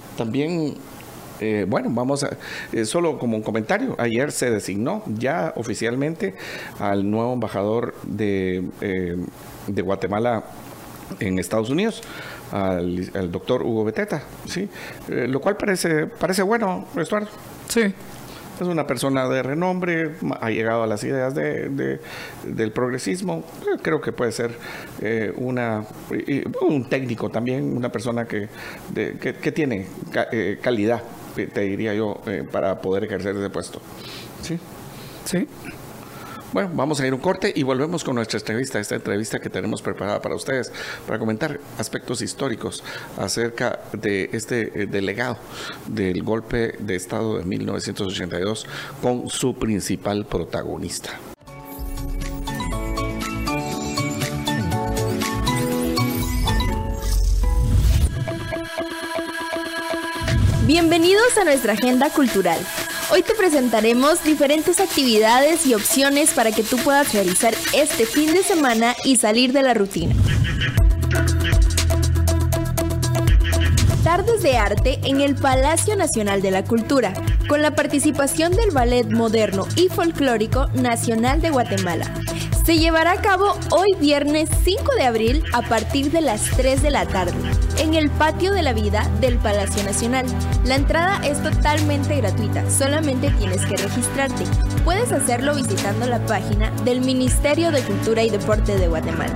bueno, vamos a, solo como un comentario, ayer se designó ya oficialmente al nuevo embajador de Guatemala en Estados Unidos, al doctor Hugo Beteta, ¿sí? Lo cual parece bueno, Estuardo. Sí. Es una persona de renombre, ha llegado a las ideas del progresismo. Creo que puede ser un técnico también, una persona que tiene calidad, te diría yo, para poder ejercer ese puesto. ¿Sí? Sí. Bueno, vamos a ir a un corte y volvemos con nuestra entrevista, esta entrevista que tenemos preparada para ustedes, para comentar aspectos históricos acerca de este delegado del golpe de Estado de 1982 con su principal protagonista. Bienvenidos a nuestra agenda cultural. Hoy te presentaremos diferentes actividades y opciones para que tú puedas realizar este fin de semana y salir de la rutina. Tardes de arte en el Palacio Nacional de la Cultura, con la participación del Ballet Moderno y Folclórico Nacional de Guatemala. Se llevará a cabo hoy viernes 5 de abril a partir de las 3 de la tarde, en el Patio de la Vida del Palacio Nacional. La entrada es totalmente gratuita, solamente tienes que registrarte. Puedes hacerlo visitando la página del Ministerio de Cultura y Deporte de Guatemala.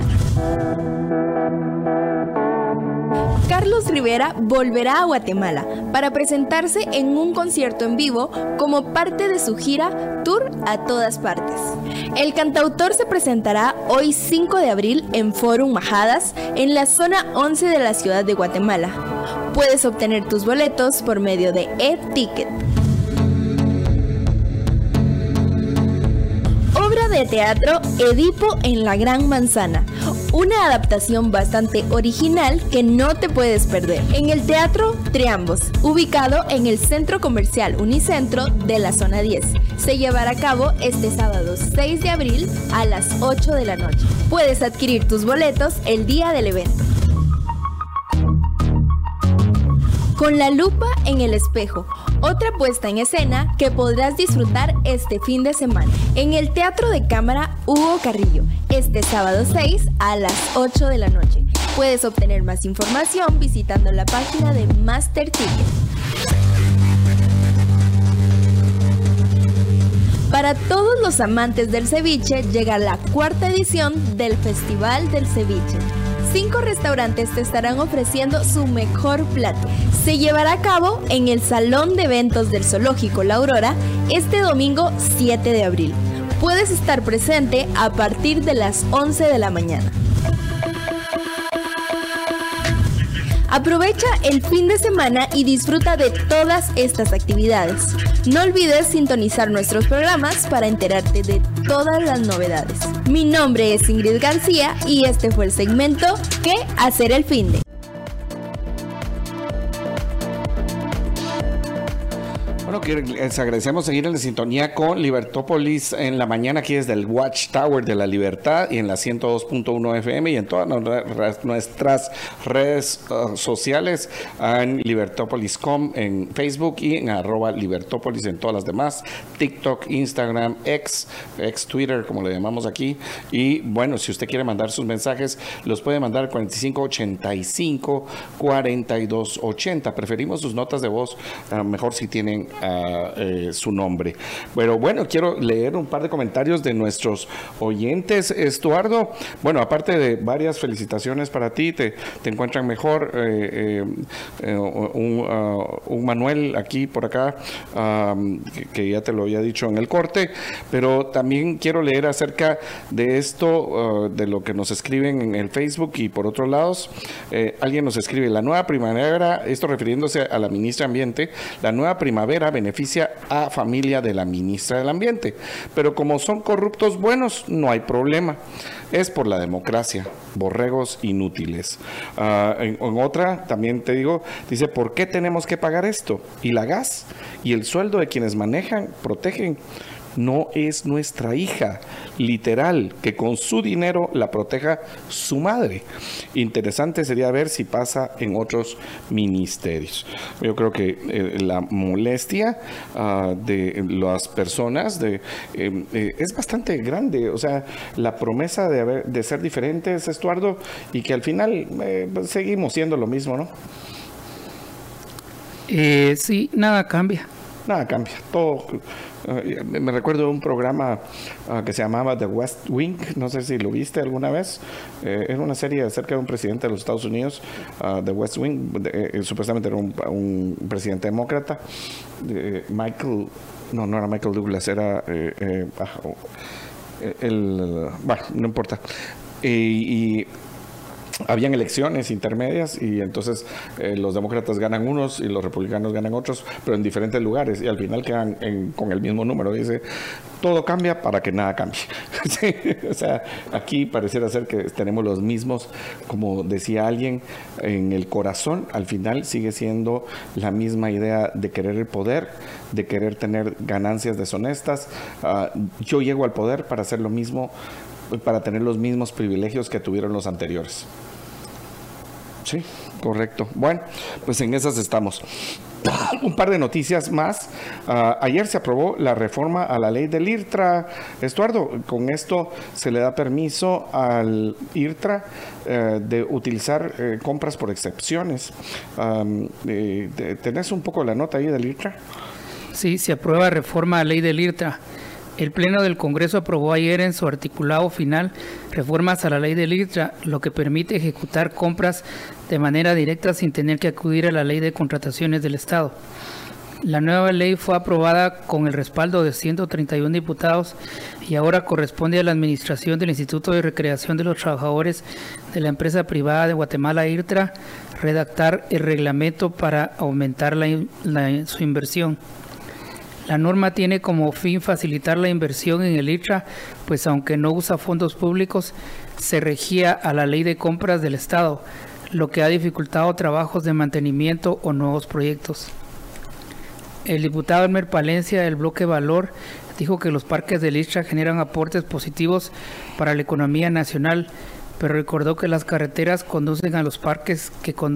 Carlos Rivera volverá a Guatemala para presentarse en un concierto en vivo como parte de su gira Tour a Todas Partes. El cantautor se presentará hoy 5 de abril en Forum Majadas, en la zona 11 de la ciudad de Guatemala. Puedes obtener tus boletos por medio de e-ticket. Obra de teatro Edipo en la Gran Manzana, una adaptación bastante original que no te puedes perder, en el Teatro Triambos, ubicado en el Centro Comercial Unicentro de la Zona 10. Se llevará a cabo este sábado 6 de abril a las 8 de la noche. Puedes adquirir tus boletos el día del evento. Con la lupa en el espejo, otra puesta en escena que podrás disfrutar este fin de semana en el Teatro de Cámara Hugo Carrillo, este sábado 6 a las 8 de la noche. Puedes obtener más información visitando la página de Master Ticket. Para todos los amantes del ceviche llega la 4ª edición del Festival del Ceviche. 5 restaurantes te estarán ofreciendo su mejor plato. Se llevará a cabo en el Salón de Eventos del Zoológico La Aurora este domingo 7 de abril. Puedes estar presente a partir de las 11 de la mañana. Aprovecha el fin de semana y disfruta de todas estas actividades. No olvides sintonizar nuestros programas para enterarte de todas las novedades. Mi nombre es Ingrid García y este fue el segmento ¿Qué hacer el finde? Bueno, les agradecemos seguir en la sintonía con Libertópolis en la mañana aquí desde el Watchtower de la Libertad y en la 102.1 FM y en todas nuestras redes sociales en Libertópolis.com en Facebook y en @Libertópolis en todas las demás, TikTok, Instagram, ex Twitter como le llamamos aquí. Y bueno, si usted quiere mandar sus mensajes, los puede mandar al 4585-4280. Preferimos sus notas de voz, mejor si tienen su nombre. Pero bueno, quiero leer un par de comentarios de nuestros oyentes, Estuardo. Bueno, aparte de varias felicitaciones para ti, te encuentran mejor. Un Manuel aquí por acá, que ya te lo había dicho en el corte, pero también quiero leer acerca de esto, de lo que nos escriben en el Facebook y por otros lados. Alguien nos escribe: la nueva primavera, esto refiriéndose a la ministra de Ambiente, la nueva primavera beneficia a familia de la ministra del Ambiente, pero como son corruptos buenos, no hay problema. Es por la democracia, borregos inútiles. En otra, también te digo, dice: ¿por qué tenemos que pagar esto? Y la gas y el sueldo de quienes manejan, protegen. No es nuestra hija, literal, que con su dinero la proteja su madre. Interesante sería ver si pasa en otros ministerios. Yo creo que la molestia de las personas es bastante grande. O sea, la promesa de ser diferentes, Estuardo, y que al final seguimos siendo lo mismo, ¿no? Sí, nada cambia. Nada cambia, todo. Me recuerdo de un programa que se llamaba The West Wing, no sé si lo viste alguna vez. Era una serie acerca de un presidente de los Estados Unidos, The West Wing, supuestamente era un presidente demócrata. No era Michael Douglas, era bueno, no importa. Y habían elecciones intermedias y entonces los demócratas ganan unos y los republicanos ganan otros, pero en diferentes lugares, y al final quedan con el mismo número. Dice, todo cambia para que nada cambie. Sí, o sea, aquí pareciera ser que tenemos los mismos, como decía alguien, en el corazón. Al final sigue siendo la misma idea de querer el poder, de querer tener ganancias deshonestas. Yo llego al poder para hacer lo mismo, para tener los mismos privilegios que tuvieron los anteriores. Sí, correcto. Bueno, pues en esas estamos. Un par de noticias más. Ayer se aprobó la reforma a la ley del IRTRA. Estuardo, con esto se le da permiso al IRTRA de utilizar compras por excepciones. ¿Tenés un poco la nota ahí del IRTRA? Sí, se aprueba reforma a la ley del IRTRA. El Pleno del Congreso aprobó ayer en su articulado final reformas a la ley del IRTRA, lo que permite ejecutar compras de manera directa sin tener que acudir a la ley de contrataciones del Estado. La nueva ley fue aprobada con el respaldo de 131 diputados y ahora corresponde a la administración del Instituto de Recreación de los Trabajadores de la empresa privada de Guatemala IRTRA redactar el reglamento para aumentar su inversión. La norma tiene como fin facilitar la inversión en el IRTRA, pues aunque no usa fondos públicos, se regía a la ley de compras del Estado, lo que ha dificultado trabajos de mantenimiento o nuevos proyectos. El diputado Elmer Palencia del bloque Valor dijo que los parques del IRTRA generan aportes positivos para la economía nacional, pero recordó que las carreteras que conducen a los parques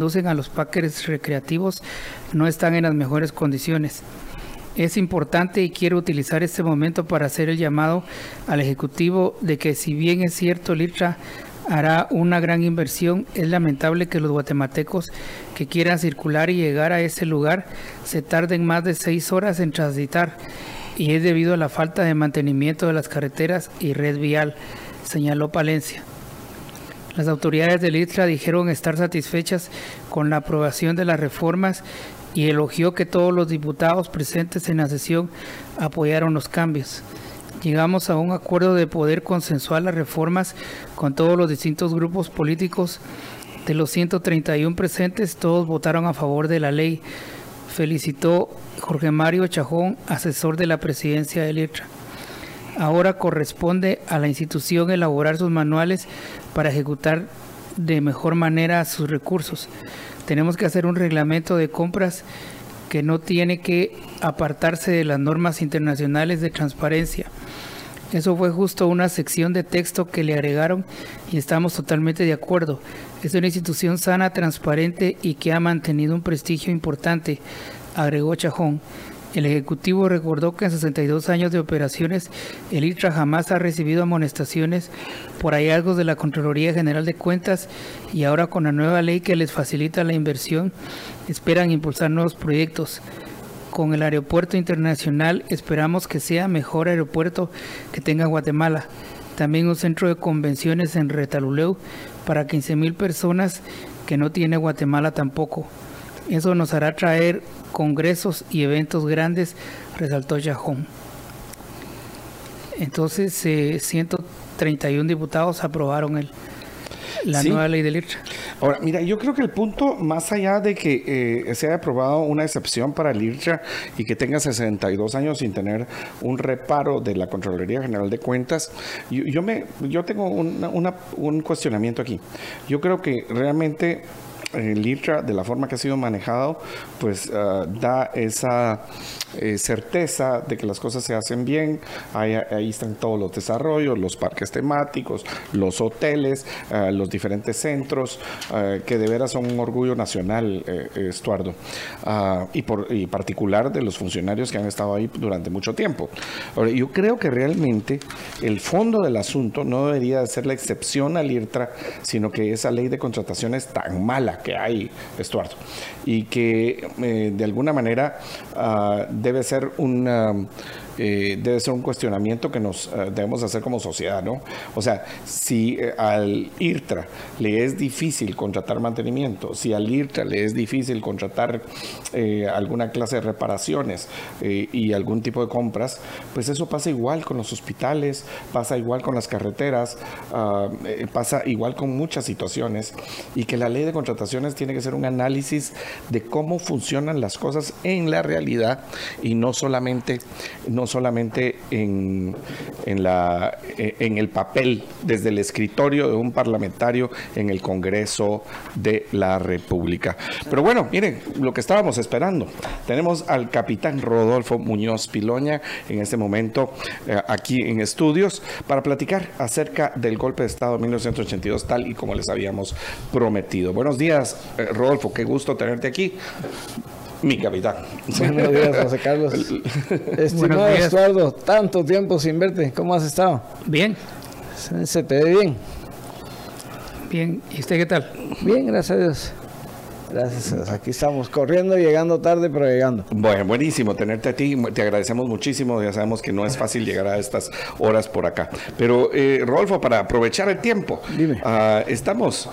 recreativos no están en las mejores condiciones. Es importante y quiero utilizar este momento para hacer el llamado al Ejecutivo de que, si bien es cierto el IRTRA hará una gran inversión, es lamentable que los guatemaltecos que quieran circular y llegar a ese lugar se tarden más de 6 horas en transitar, y es debido a la falta de mantenimiento de las carreteras y red vial, señaló Palencia. Las autoridades del IRTRA dijeron estar satisfechas con la aprobación de las reformas y elogió que todos los diputados presentes en la sesión apoyaron los cambios. Llegamos a un acuerdo de poder consensuar las reformas con todos los distintos grupos políticos. De los 131 presentes, todos votaron a favor de la ley, felicitó Jorge Mario Chajón, asesor de la presidencia del IRTRA. Ahora corresponde a la institución elaborar sus manuales para ejecutar de mejor manera sus recursos. Tenemos que hacer un reglamento de compras que no tiene que apartarse de las normas internacionales de transparencia. Eso fue justo una sección de texto que le agregaron y estamos totalmente de acuerdo. Es una institución sana, transparente y que ha mantenido un prestigio importante, agregó Chajón. El Ejecutivo recordó que en 62 años de operaciones, el IRTRA jamás ha recibido amonestaciones por hallazgos de la Contraloría General de Cuentas, y ahora con la nueva ley que les facilita la inversión, esperan impulsar nuevos proyectos. Con el aeropuerto internacional esperamos que sea mejor aeropuerto que tenga Guatemala. También un centro de convenciones en Retaluleu para 15,000 personas que no tiene Guatemala tampoco. Eso nos hará traer congresos y eventos grandes, resaltó Chajón. Entonces, 131 diputados aprobaron la nueva ley del IRTRA. Ahora, mira, yo creo que el punto, más allá de que se haya aprobado una excepción para el IRTRA y que tenga 62 años sin tener un reparo de la Contraloría General de Cuentas, yo tengo un cuestionamiento aquí. Yo creo que realmente el IRTRA, de la forma que ha sido manejado, pues da esa certeza de que las cosas se hacen bien. Ahí están todos los desarrollos, los parques temáticos, los hoteles, los diferentes centros, que de veras son un orgullo nacional, Estuardo, y particular de los funcionarios que han estado ahí durante mucho tiempo. Ahora, yo creo que realmente el fondo del asunto no debería ser la excepción al IRTRA, sino que esa ley de contrataciones tan mala que hay, Estuardo, y que de alguna manera debe ser debe ser un cuestionamiento que nos debemos hacer como sociedad, ¿no? O sea, si al IRTRA le es difícil contratar mantenimiento, si al IRTRA le es difícil contratar alguna clase de reparaciones y algún tipo de compras, pues eso pasa igual con los hospitales, pasa igual con las carreteras, pasa igual con muchas situaciones, y que la ley de contrataciones tiene que ser un análisis de cómo funcionan las cosas en la realidad y no solamente en el papel, desde el escritorio de un parlamentario en el Congreso de la República. Pero bueno, miren, lo que estábamos esperando. Tenemos al capitán Rodolfo Muñoz Piloña en este momento aquí en estudios para platicar acerca del golpe de Estado de 1982, tal y como les habíamos prometido. Buenos días, Rodolfo, qué gusto tenerte aquí. Mi capitán. Buenos días, José Carlos. Estimado Estuardo, tanto tiempo sin verte. ¿Cómo has estado? Bien. ¿Se te ve bien? Bien. ¿Y usted qué tal? Bien, gracias a Dios. Gracias, aquí estamos corriendo, llegando tarde, pero llegando. Bueno, buenísimo tenerte a ti, te agradecemos muchísimo, ya sabemos que no es fácil llegar a estas horas por acá. Pero, Rodolfo, para aprovechar el tiempo, dime. Estamos,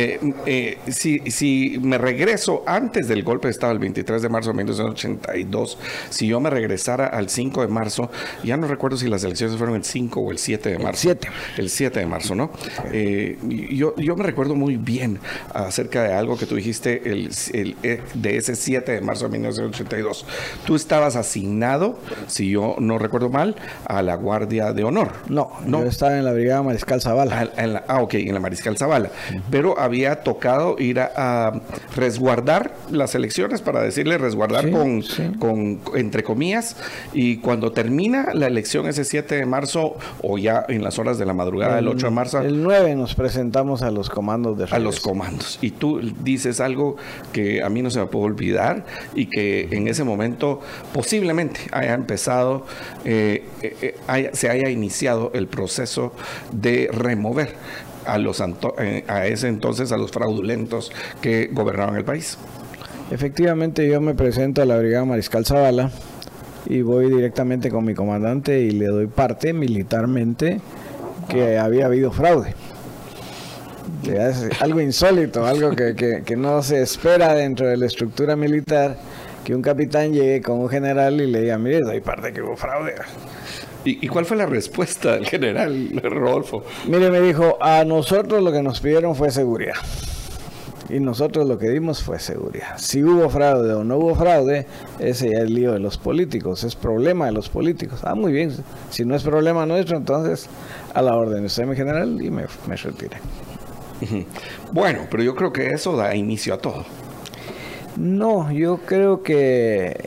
si me regreso antes del golpe de Estado, el 23 de marzo de 1982, si yo me regresara al 5 de marzo, ya no recuerdo si las elecciones fueron el 5 o el 7 de marzo. El 7 de marzo, ¿no? Yo me recuerdo muy bien acerca de algo que tú dijiste de ese 7 de marzo de 1982. Tú estabas asignado, si yo no recuerdo mal, a la Guardia de Honor. No, yo estaba en la Brigada Mariscal Zavala. En la Mariscal Zavala. Pero había tocado ir a resguardar las elecciones, para decirle resguardar con entre comillas, y cuando termina la elección ese 7 de marzo, o ya en las horas de la madrugada del 8 de marzo. El 9 nos presentamos a los comandos de regreso. A los comandos. Y tú dices algo que a mí no se me puede olvidar, y que en ese momento posiblemente haya empezado, se haya iniciado el proceso de remover a ese entonces a los fraudulentos que gobernaban el país. Efectivamente, yo me presento a la Brigada Mariscal Zavala y voy directamente con mi comandante y le doy parte militarmente que había habido fraude. Es algo insólito, algo que no se espera dentro de la estructura militar, que un capitán llegue con un general y le diga: mire, doy parte que hubo fraude. ¿Y cuál fue la respuesta del general Rodolfo? Mire, me dijo: a nosotros lo que nos pidieron fue seguridad, y nosotros lo que dimos fue seguridad. Si hubo fraude o no hubo fraude, ese ya es el lío de los políticos, es problema de los políticos. Muy bien, si no es problema nuestro, entonces a la orden. Usted, mi general, y me retiré. Bueno, pero yo creo que eso da inicio a todo. No, yo creo que,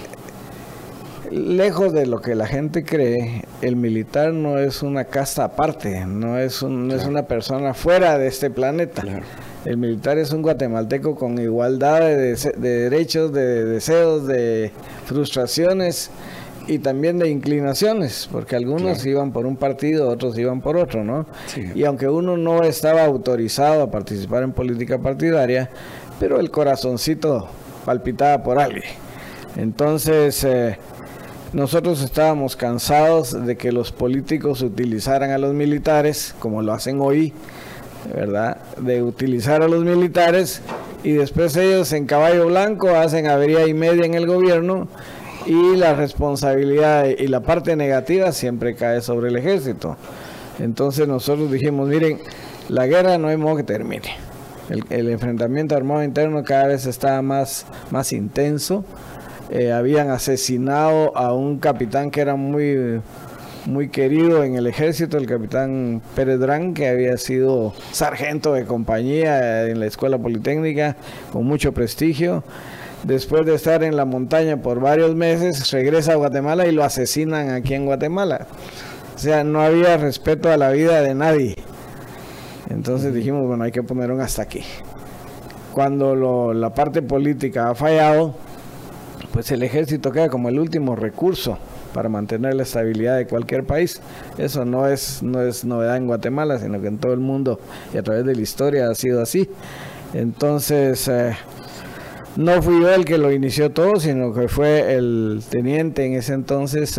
lejos de lo que la gente cree, el militar no es una casta aparte, no es una persona fuera de este planeta. Claro. El militar es un guatemalteco con igualdad de derechos, de deseos, de frustraciones y también de inclinaciones, porque algunos iban por un partido, otros iban por otro, ¿no? Sí. Y aunque uno no estaba autorizado a participar en política partidaria, pero el corazoncito palpitaba por alguien. Entonces, nosotros estábamos cansados de que los políticos utilizaran a los militares, como lo hacen hoy, ¿verdad? De utilizar a los militares, y después ellos en caballo blanco hacen avería y media en el gobierno, y la responsabilidad y la parte negativa siempre cae sobre el ejército. Entonces nosotros dijimos: miren, la guerra no hay modo que termine. El enfrentamiento armado interno cada vez está más intenso. Habían asesinado a un capitán que era muy querido en el ejército, el capitán Pérez Drán, que había sido sargento de compañía en la Escuela Politécnica, con mucho prestigio. Después de estar en la montaña por varios meses, regresa a Guatemala y lo asesinan aquí en Guatemala. O sea, no había respeto a la vida de nadie. Entonces dijimos: bueno, hay que poner un hasta aquí. Cuando la parte política ha fallado, pues el ejército queda como el último recurso para mantener la estabilidad de cualquier país. Eso no es novedad en Guatemala, sino que en todo el mundo y a través de la historia ha sido así. Entonces, No fui yo el que lo inició todo, sino que fue el teniente en ese entonces,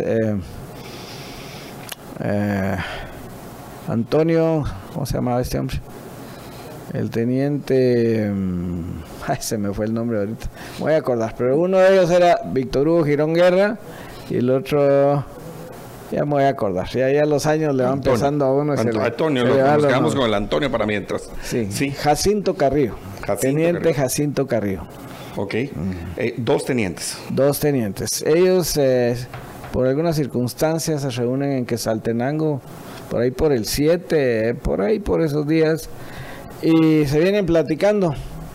Antonio, ¿cómo se llamaba este hombre? El teniente, se me fue el nombre ahorita, me voy a acordar, pero uno de ellos era Víctor Hugo Girón Guerra y el otro, ya me voy a acordar, ya los años le van pesando a uno. Antonio, nos quedamos con el Antonio para mientras. Sí. Jacinto Carrillo, teniente Jacinto Carrillo. Ok, dos tenientes. Dos tenientes. Ellos, por algunas circunstancias, se reúnen en Quetzaltenango, por ahí por el 7, por ahí por esos días, y se vienen platicando.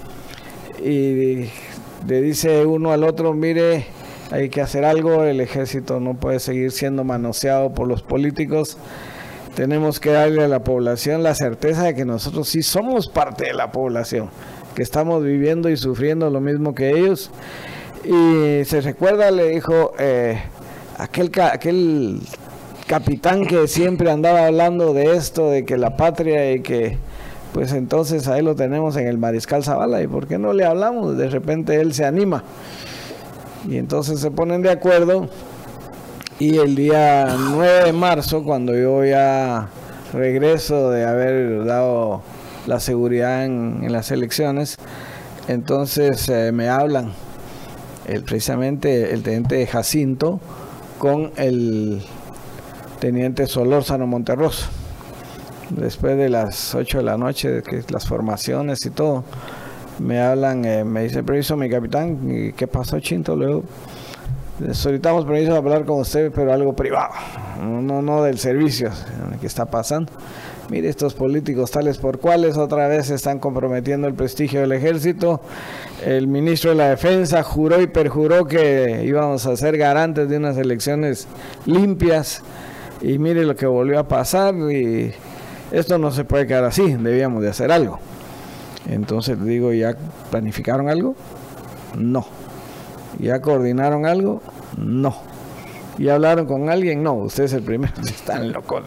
Y le dice uno al otro, mire, hay que hacer algo, el ejército no puede seguir siendo manoseado por los políticos. Tenemos que darle a la población la certeza de que nosotros sí somos parte de la población, que estamos viviendo y sufriendo lo mismo que ellos. Y se recuerda, le dijo, aquel capitán que siempre andaba hablando de esto, de que la patria y que, pues entonces ahí lo tenemos en el Mariscal Zavala, ¿y por qué no le hablamos? De repente él se anima. Y entonces se ponen de acuerdo, y el día 9 de marzo, cuando yo ya regreso de haber dado la seguridad en las elecciones, entonces me hablan precisamente el teniente Jacinto con el teniente Solórzano Monterroso. Después de las 8 de la noche, que las formaciones y todo, me hablan, me dice, permiso mi capitán. ¿Y qué pasó, Chinto? Luego, solicitamos permiso de hablar con usted, pero algo privado, no del servicio. ¿Qué está pasando? Mire, estos políticos tales por cuales otra vez están comprometiendo el prestigio del ejército. El ministro de la Defensa juró y perjuró que íbamos a ser garantes de unas elecciones limpias, y mire lo que volvió a pasar, y esto no se puede quedar así, debíamos de hacer algo. Entonces digo, ¿ya planificaron algo? No. ¿Ya coordinaron algo? No. ¿Y hablaron con alguien? No, usted es el primero. Están locos.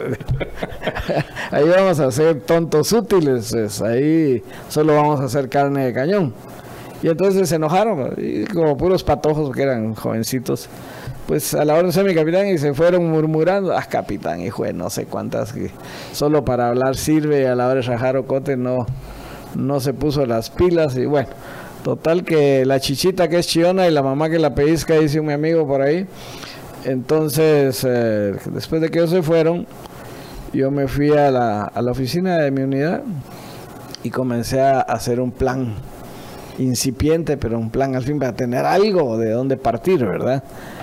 Ahí vamos a ser tontos útiles, pues. Ahí solo vamos a hacer carne de cañón. Y entonces se enojaron, y como puros patojos que eran jovencitos, pues a la orden soy mi capitán, y se fueron murmurando, capitán, hijo de no sé cuántas, que solo para hablar sirve, y a la hora de rajar ocote no se puso las pilas. Y bueno, total que la chichita que es chiona y la mamá que la pellizca, dice mi amigo por ahí. Entonces, después de que ellos se fueron, yo me fui a la oficina de mi unidad y comencé a hacer un plan incipiente, pero un plan al fin para tener algo de dónde partir, ¿verdad?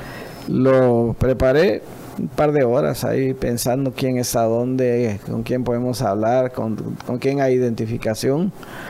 Lo preparé un par de horas ahí pensando quién está dónde, con quién podemos hablar, con quién hay identificación,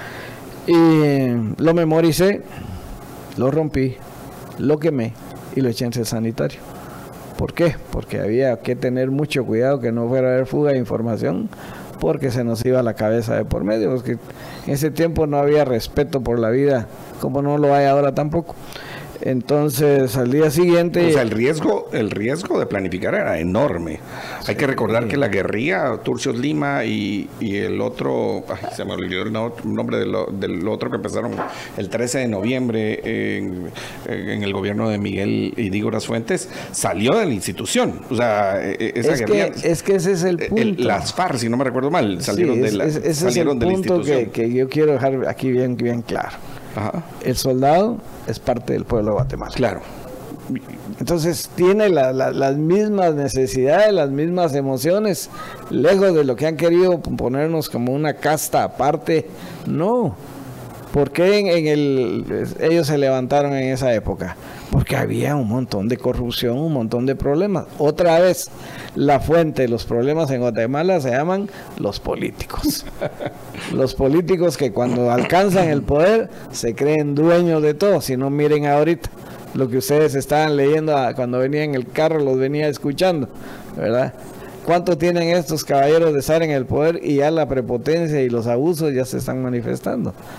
y lo memoricé, lo rompí, lo quemé y lo eché en el sanitario. ¿Por qué? Porque había que tener mucho cuidado que no fuera a haber fuga de información, porque se nos iba la cabeza de por medio, porque en ese tiempo no había respeto por la vida, como no lo hay ahora tampoco. Entonces, al día siguiente... O sea, el riesgo de planificar era enorme. Sí. Hay que recordar que la guerrilla, Turcios Lima y el otro... se me olvidó el nombre del otro que empezaron el 13 de noviembre en el gobierno de Miguel Idígoras Fuentes, salió de la institución. O sea, esa guerrilla... Es que ese es el punto. Las FARC, si no me recuerdo mal, salieron de la institución. Ese es el punto que yo quiero dejar aquí bien claro. Ajá. El soldado es parte del pueblo de Guatemala. Claro. Entonces tiene las mismas necesidades, las mismas emociones, lejos de lo que han querido ponernos como una casta aparte. No. ¿Por qué ellos se levantaron en esa época? Porque había un montón de corrupción, un montón de problemas. Otra vez, la fuente de los problemas en Guatemala se llaman los políticos. Los políticos que cuando alcanzan el poder se creen dueños de todo. Si no, miren ahorita lo que ustedes estaban leyendo cuando venía en el carro, los venía escuchando, ¿verdad? ¿Cuánto tienen estos caballeros de estar en el poder y ya la prepotencia y los abusos ya se están manifestando?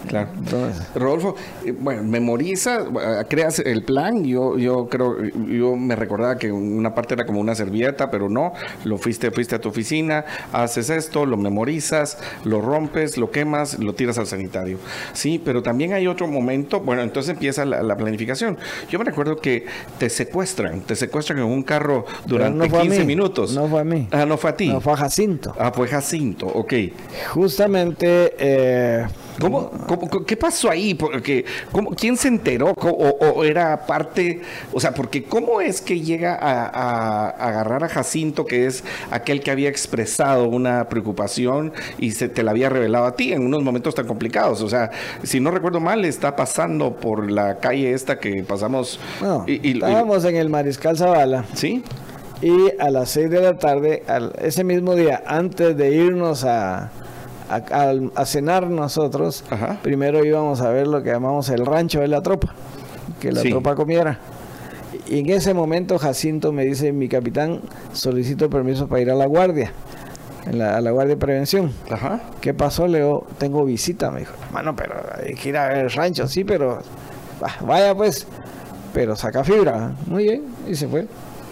Claro. Entonces, Rodolfo, bueno, memoriza, creas el plan. Yo creo, yo me recordaba que una parte era como una servilleta, pero no. Fuiste a tu oficina, haces esto, lo memorizas, lo rompes, lo quemas, lo tiras al sanitario. Sí, pero también hay otro momento. Bueno, entonces empieza la planificación. Yo me recuerdo que te secuestran en un carro durante 15 minutos. No fue a mí. Ah, no fue a ti. No, fue a Jacinto. Ah, fue Jacinto, ok. Justamente... ¿Qué pasó ahí? Porque, ¿quién se enteró? ¿O era parte? O sea, porque ¿cómo es que llega a agarrar a Jacinto, que es aquel que había expresado una preocupación y te la había revelado a ti en unos momentos tan complicados? O sea, si no recuerdo mal, está pasando por la calle esta que pasamos. No, estábamos en el Mariscal Zavala. ¿Sí? Y a las 6 de la tarde, ese mismo día, antes de irnos a cenar nosotros, ajá, primero íbamos a ver lo que llamamos el rancho de la tropa, que la tropa comiera. Y en ese momento Jacinto me dice: mi capitán, solicito permiso para ir a la guardia, a la guardia de prevención. Ajá. ¿Qué pasó? Leo, tengo visita, me dijo. Mano, pero hay que ir a ver el rancho. Sí, pero vaya pues, pero saca fibra. Muy bien, y se fue.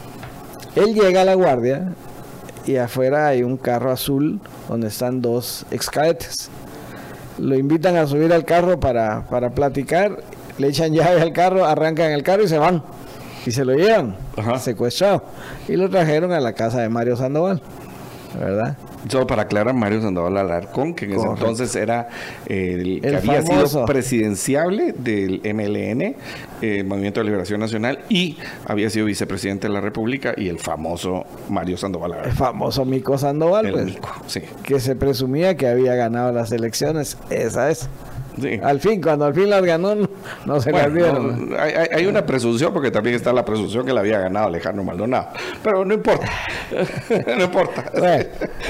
Él llega a la guardia y afuera hay un carro azul donde están 2 excadetes. Lo invitan a subir al carro para platicar, le echan llave al carro, arrancan el carro y se van. Y se lo llevan, ajá, secuestrado. Y lo trajeron a la casa de Mario Sandoval, ¿verdad? Solo para aclarar, Mario Sandoval Alarcón, que en ese entonces era el que había sido presidenciable del MLN, Movimiento de Liberación Nacional, y había sido vicepresidente de la República, y el famoso Mario Sandoval Alarcón. El famoso Mico Sandoval, pues, Mico, sí, que se presumía que había ganado las elecciones. Esa es. Sí. Cuando al fin las ganó, no se las dieron. No, hay una presunción, porque también está la presunción que la había ganado Alejandro Maldonado. Pero no importa. No importa. Bueno,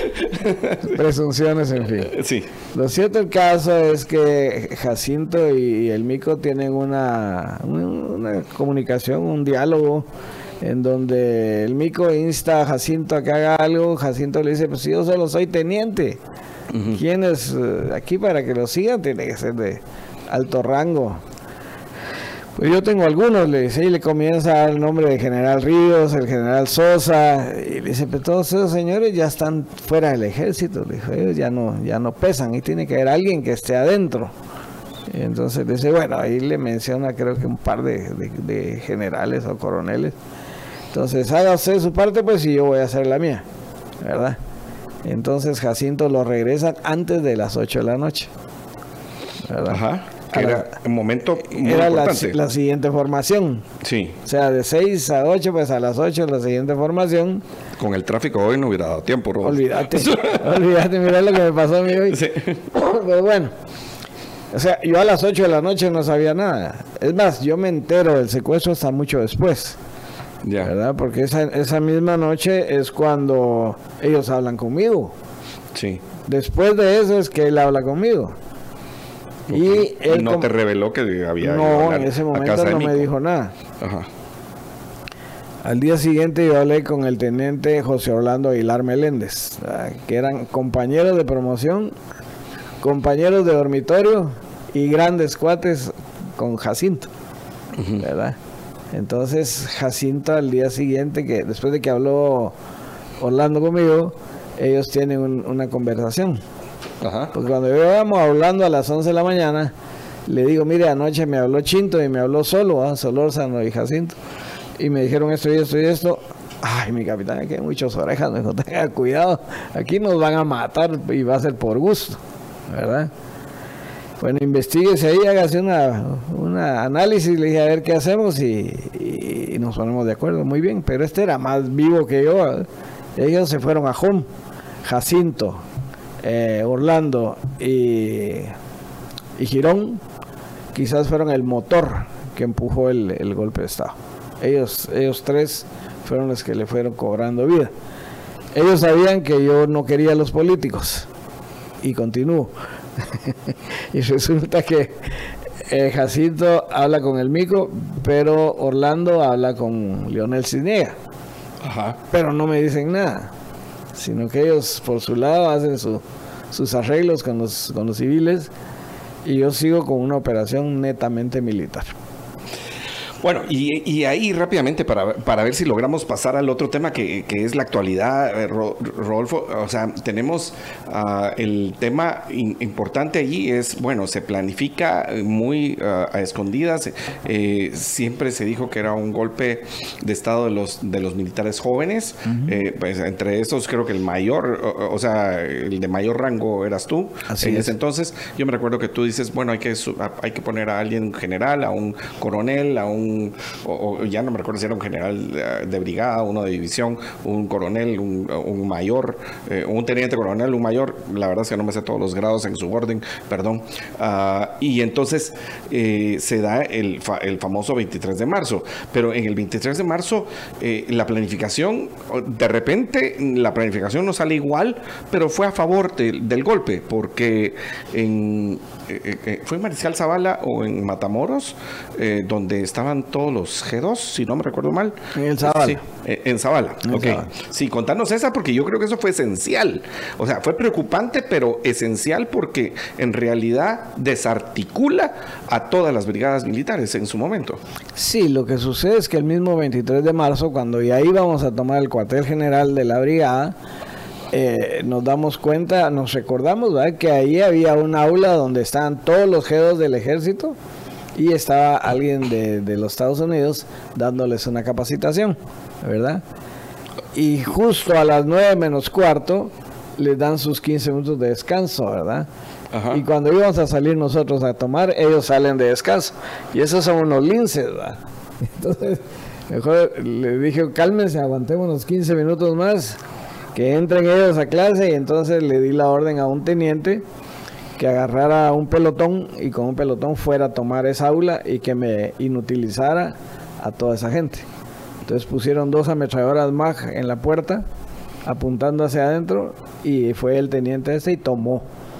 presunciones, en fin. Sí. Lo cierto del caso es que Jacinto y el Mico tienen una comunicación, un diálogo, en donde el Mico insta a Jacinto a que haga algo. Jacinto le dice: pues yo solo soy teniente. Uh-huh. ¿Quién es aquí para que lo sigan? Tiene que ser de alto rango. Pues yo tengo algunos, le dice, y le comienza a dar el nombre de General Ríos, el General Sosa, y le dice: pero todos esos señores ya están fuera del ejército, le dijo, ellos ya no pesan, y tiene que haber alguien que esté adentro. Y entonces dice, bueno, ahí le menciona creo que un par de generales o coroneles. Entonces haga usted su parte, pues, y yo voy a hacer la mía, ¿verdad? Entonces Jacinto lo regresa antes de las 8 de la noche, ¿verdad? Ajá. Que era un momento muy era importante. La siguiente formación. Sí. O sea, de 6 a 8, pues a las 8 la siguiente formación. Con el tráfico hoy no hubiera dado tiempo, Rodolfo. Olvídate, mira lo que me pasó a mí hoy. Sí. Pero bueno, o sea, yo a las 8 de la noche no sabía nada. Es más, yo me entero del secuestro hasta mucho después. Ya. ¿Verdad? Porque esa misma noche es cuando ellos hablan conmigo. Sí. Después de eso es que él habla conmigo. Okay. Y él no te reveló que había... No, en ese momento no me dijo nada. Ajá. Al día siguiente yo hablé con el teniente José Orlando Aguilar Meléndez, que eran compañeros de promoción, compañeros de dormitorio y grandes cuates con Jacinto, uh-huh, ¿verdad? Entonces Jacinto al día siguiente, que después de que habló Orlando conmigo, ellos tienen una conversación. Ajá. Porque cuando íbamos hablando a las 11 de la mañana, le digo, mire, anoche me habló Chinto y me habló Solórzano y Jacinto, y me dijeron esto y esto y esto. Ay, mi capitán, aquí hay muchas orejas, me dijo, tenga cuidado, aquí nos van a matar y va a ser por gusto, ¿verdad? Bueno, investíguese ahí, hágase una análisis, le dije, a ver qué hacemos, y nos ponemos de acuerdo. Muy bien, pero este era más vivo que yo. Ellos se fueron a Home, Jacinto, Orlando y Girón, quizás fueron el motor que empujó el golpe de Estado. Ellos tres fueron los que le fueron cobrando vida. Ellos sabían que yo no quería a los políticos, y continúo. Y resulta que Jacinto habla con el Mico, pero Orlando habla con Leonel Cisniega. Ajá. Pero no me dicen nada, sino que ellos por su lado hacen sus arreglos con los civiles, y yo sigo con una operación netamente militar. Bueno, y ahí rápidamente para ver si logramos pasar al otro tema que es la actualidad, Rodolfo. O sea, tenemos el tema importante allí es, bueno, se planifica muy a escondidas. Siempre se dijo que era un golpe de estado de los militares jóvenes. Pues entre esos creo que el mayor, o sea, el de mayor rango eras tú. Así en es. ese entonces, yo me recuerdo que tú dices, bueno, hay que poner a alguien general, a un coronel, a un o ya no me recuerdo si era un general de brigada, uno de división, un coronel, un mayor, un teniente coronel, un mayor. La verdad es que no me sé todos los grados en su orden, perdón. Y entonces se da el famoso 23 de marzo. Pero en el 23 de marzo la planificación, de repente la planificación no sale igual, pero fue a favor del golpe, porque fue en Mariscal Zavala o en Matamoros, donde estaban todos los G2, si no me recuerdo mal. En el Zavala. Sí, en Zavala. Ok. Zavala. Sí, contanos esa, porque yo creo que eso fue esencial. O sea, fue preocupante, pero esencial porque en realidad desarticula a todas las brigadas militares en su momento. Sí, lo que sucede es que el mismo 23 de marzo, cuando ya íbamos a tomar el cuartel general de la brigada, nos damos cuenta, nos recordamos, ¿verdad?, que ahí había un aula donde estaban todos los G2 del ejército y estaba alguien de los Estados Unidos dándoles una capacitación, ¿verdad? Y justo a las 9 menos cuarto les dan sus 15 minutos de descanso, ¿verdad? Ajá. Y cuando íbamos a salir nosotros a tomar, ellos salen de descanso. Y esos son unos linces, ¿verdad? Entonces, mejor les dije, cálmense, aguantemos unos 15 minutos más, que entren ellos a clase. Y entonces le di la orden a un teniente que agarrara un pelotón y con un pelotón fuera a tomar esa aula y que me inutilizara a toda esa gente. Entonces pusieron 2 ametralladoras MAG en la puerta apuntando hacia adentro y fue el teniente ese y tomó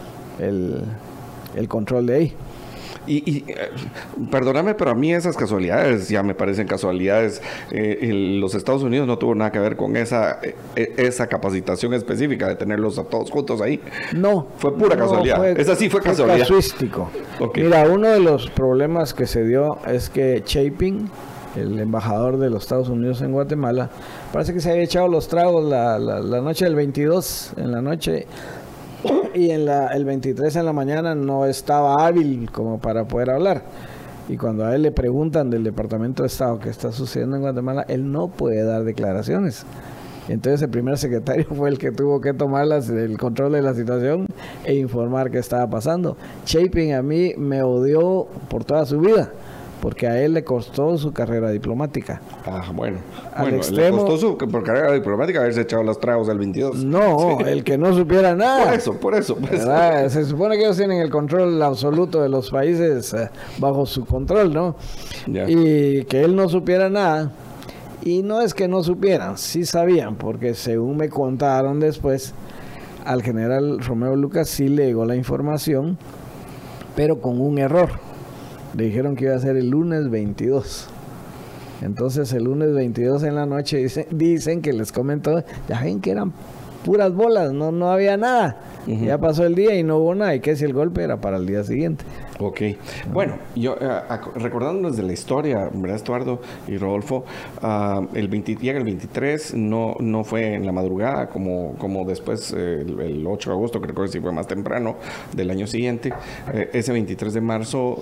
el control de ahí. Y perdóname, pero a mí esas casualidades ya me parecen casualidades. Los Estados Unidos no tuvo nada que ver con esa capacitación específica de tenerlos a todos juntos ahí. No. Fue pura casualidad. Esa sí fue casualidad. Casuístico. Okay. Mira, uno de los problemas que se dio es que Chapin, el embajador de los Estados Unidos en Guatemala, parece que se había echado los tragos la noche del 22 en la noche. Y el 23 en la mañana no estaba hábil como para poder hablar. Y cuando a él le preguntan del Departamento de Estado qué está sucediendo en Guatemala, él no puede dar declaraciones. Entonces el primer secretario fue el que tuvo que tomar el control de la situación e informar qué estaba pasando. Chapin a mí me odió por toda su vida, porque a él le costó su carrera diplomática. Bueno, extremo, le costó por carrera diplomática haberse echado los tragos del 22. No, sí. El que no supiera nada. Por eso. Se supone que ellos tienen el control absoluto de los países bajo su control, ¿no? Yeah. Y que él no supiera nada. Y no es que no supieran, sí sabían, porque según me contaron después, al general Romeo Lucas sí le llegó la información, pero con un error. Le dijeron que iba a ser el lunes 22. Entonces el lunes 22 en la noche dicen que les comentó, ya ven que eran puras bolas, no había nada. Ya pasó el día y no hubo nada. Y que si el golpe era para el día siguiente. Ok. Bueno, yo recordándonos de la historia, ¿verdad, Estuardo y Rodolfo? Llega el 23, no fue en la madrugada como después, el 8 de agosto, creo que sí fue más temprano del año siguiente. Ese 23 de marzo,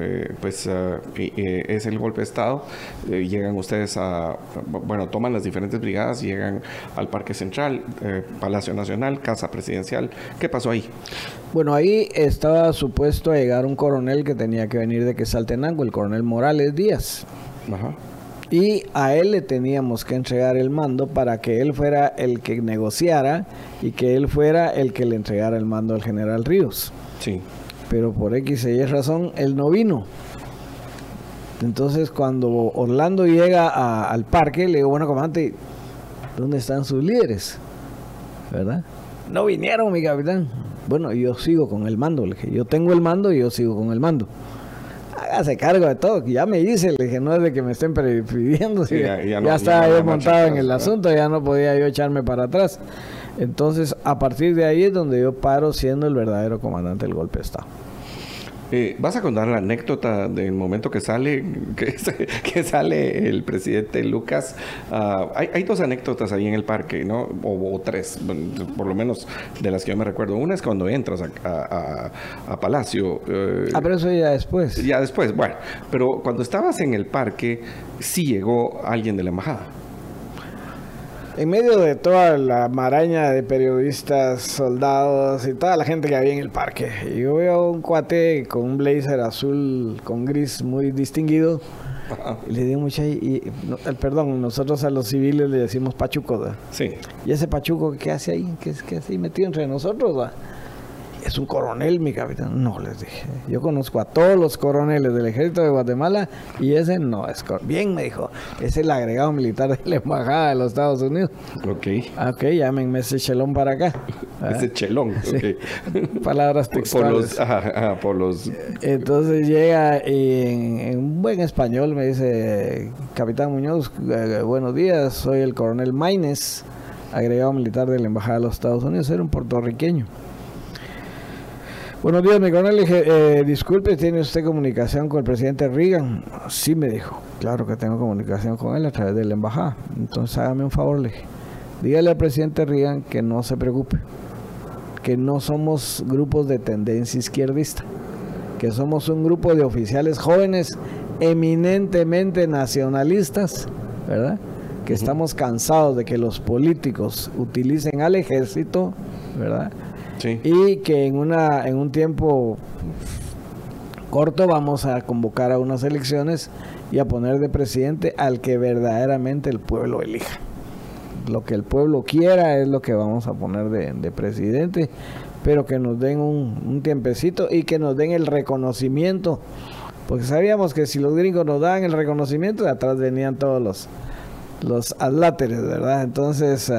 es el golpe de Estado. Llegan ustedes toman las diferentes brigadas, llegan al Parque Central, Palacio Nacional, Casa Presidencial. ¿Qué pasó ahí? Bueno, ahí estaba supuesto a llegar un coronel que tenía que venir de Quetzaltenango, el coronel Morales Díaz. Ajá. Y a él le teníamos que entregar el mando para que él fuera el que negociara y que él fuera el que le entregara el mando al general Ríos. Sí. Pero por X y Y razón, él no vino. Entonces, cuando Orlando llega al parque, le digo, bueno, comandante, ¿dónde están sus líderes? ¿Verdad? No vinieron, mi capitán. Bueno, yo sigo con el mando. Le dije, yo tengo el mando y yo sigo con el mando. Hágase cargo de todo. Ya me dice, le dije, no es de que me estén pidiendo. Sí, ya estaba yo montado en el asunto, ya no podía yo echarme para atrás. Entonces, a partir de ahí es donde yo paro siendo el verdadero comandante del golpe de Estado. ¿Vas a contar la anécdota del momento que sale el presidente Lucas? Hay dos anécdotas ahí en el parque, ¿no? O tres, por lo menos de las que yo me recuerdo. Una es cuando entras a Palacio. Pero eso ya después. Ya después, bueno. Pero cuando estabas en el parque, sí llegó alguien de la embajada. En medio de toda la maraña de periodistas, soldados y toda la gente que había en el parque, yo veo un cuate con un blazer azul con gris muy distinguido. Y le digo, perdón, nosotros a los civiles le decimos pachuco, ¿verdad? Sí. ¿Y ese pachuco qué hace ahí? ¿Qué hace ahí metido entre nosotros, ¿verdad? Es un coronel, mi capitán. No, les dije. Yo conozco a todos los coroneles del ejército de Guatemala y ese no es coronel. Bien, me dijo. Es el agregado militar de la embajada de los Estados Unidos. Ok. Ok, llámenme ese chelón para acá. Ese chelón. Sí. Okay. Palabras textuales. Por los... Entonces llega y en un buen español me dice, Capitán Muñoz, buenos días, soy el coronel Maínez, agregado militar de la embajada de los Estados Unidos. Era un puertorriqueño. Buenos días, mi coronel. Le dije, disculpe, ¿tiene usted comunicación con el presidente Reagan? Sí, me dijo. Claro que tengo comunicación con él a través de la embajada. Entonces, hágame un favor, le dije. Dígale al presidente Reagan que no se preocupe, que no somos grupos de tendencia izquierdista, que somos un grupo de oficiales jóvenes eminentemente nacionalistas, ¿verdad? Que estamos cansados de que los políticos utilicen al ejército, ¿verdad? Sí. Y que en un tiempo corto vamos a convocar a unas elecciones y a poner de presidente al que verdaderamente el pueblo elija. Lo que el pueblo quiera es lo que vamos a poner de presidente, pero que nos den un tiempecito y que nos den el reconocimiento, porque sabíamos que si los gringos nos daban el reconocimiento, de atrás venían todos los adláteres, ¿verdad? Entonces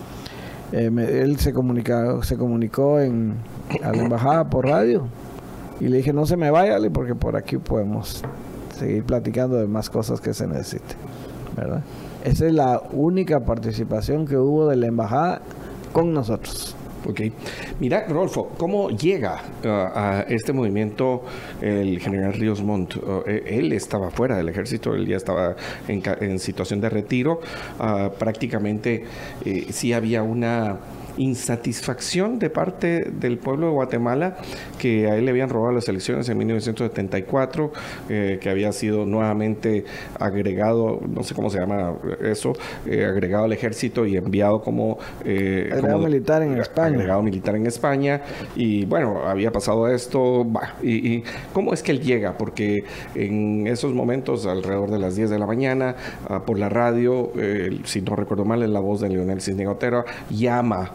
él se comunicó a la embajada por radio y le dije, no se me vaya, porque por aquí podemos seguir platicando de más cosas que se necesiten, ¿verdad? Esa es la única participación que hubo de la embajada con nosotros. Ok. Mira, Rodolfo, ¿cómo llega a este movimiento el general Ríos Montt? Él estaba fuera del ejército, él ya estaba en situación de retiro. Prácticamente sí había una insatisfacción de parte del pueblo de Guatemala, que a él le habían robado las elecciones en 1974, que había sido nuevamente agregado, no sé cómo se llama eso, agregado al ejército y enviado como agregado militar en España. Agregado militar en España, y bueno, había pasado esto, y ¿cómo es que él llega? Porque en esos momentos, alrededor de las 10 de la mañana, por la radio, si no recuerdo mal, es la voz de Leonel Cisne Otero, llama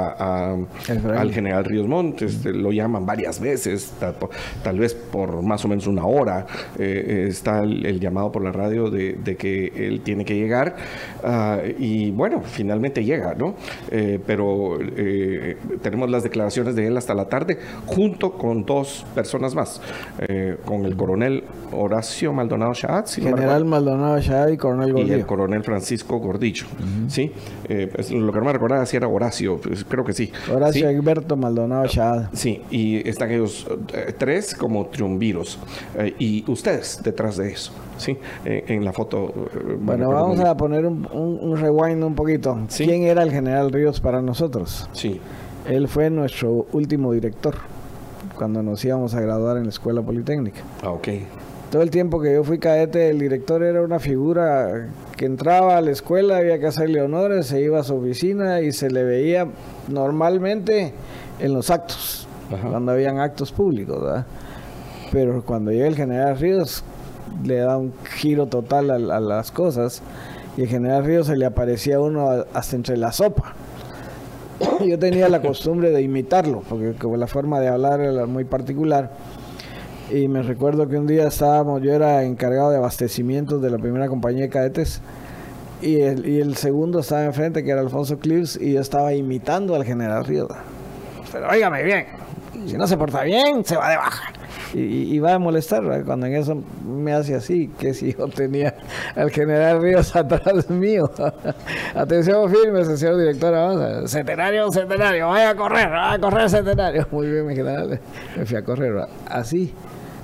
al general Ríos Montt, lo llaman varias veces, tal vez por más o menos una hora, está el llamado por la radio de que él tiene que llegar, y bueno, finalmente llega, ¿no? Pero tenemos las declaraciones de él hasta la tarde, junto con dos personas más, con el coronel Horacio Maldonado Shahat, general Maldonado Shahat y coronel Gordillo. Y el coronel Francisco Gordillo, ¿sí? Lo que no me recordaba si era Horacio, pues, creo que sí. Horacio ¿sí? Egberto Maldonado Shahat. Sí, y están ellos tres como triunviros, y ustedes detrás de eso, ¿sí? En la foto. Bueno, vamos a poner un rewind un poquito. ¿Sí? ¿Quién era el general Ríos para nosotros? Sí. Él fue nuestro último director cuando nos íbamos a graduar en la Escuela Politécnica. Ok. Todo el tiempo que yo fui cadete, el director era una figura que entraba a la escuela, había que hacerle honores, se iba a su oficina y se le veía normalmente en los actos, cuando habían actos públicos, ¿verdad? Pero cuando llega el general Ríos, le da un giro total a las cosas, y el general Ríos se le aparecía a uno hasta entre la sopa. Yo tenía la costumbre de imitarlo, porque como la forma de hablar era muy particular. Y me recuerdo que un día yo era encargado de abastecimientos de la primera compañía de cadetes, y el segundo estaba enfrente, que era Alfonso Clips, y yo estaba imitando al general Ríos. Pero óigame bien, si no se porta bien, se va de baja. Y va a molestar, ¿verdad? Cuando en eso me hace así, que si yo tenía al general Ríos atrás mío. Atención firme, señor director, avanza. Centenario, vaya a correr Centenario. Muy bien, mi general. Me fui a correr, ¿verdad? Así.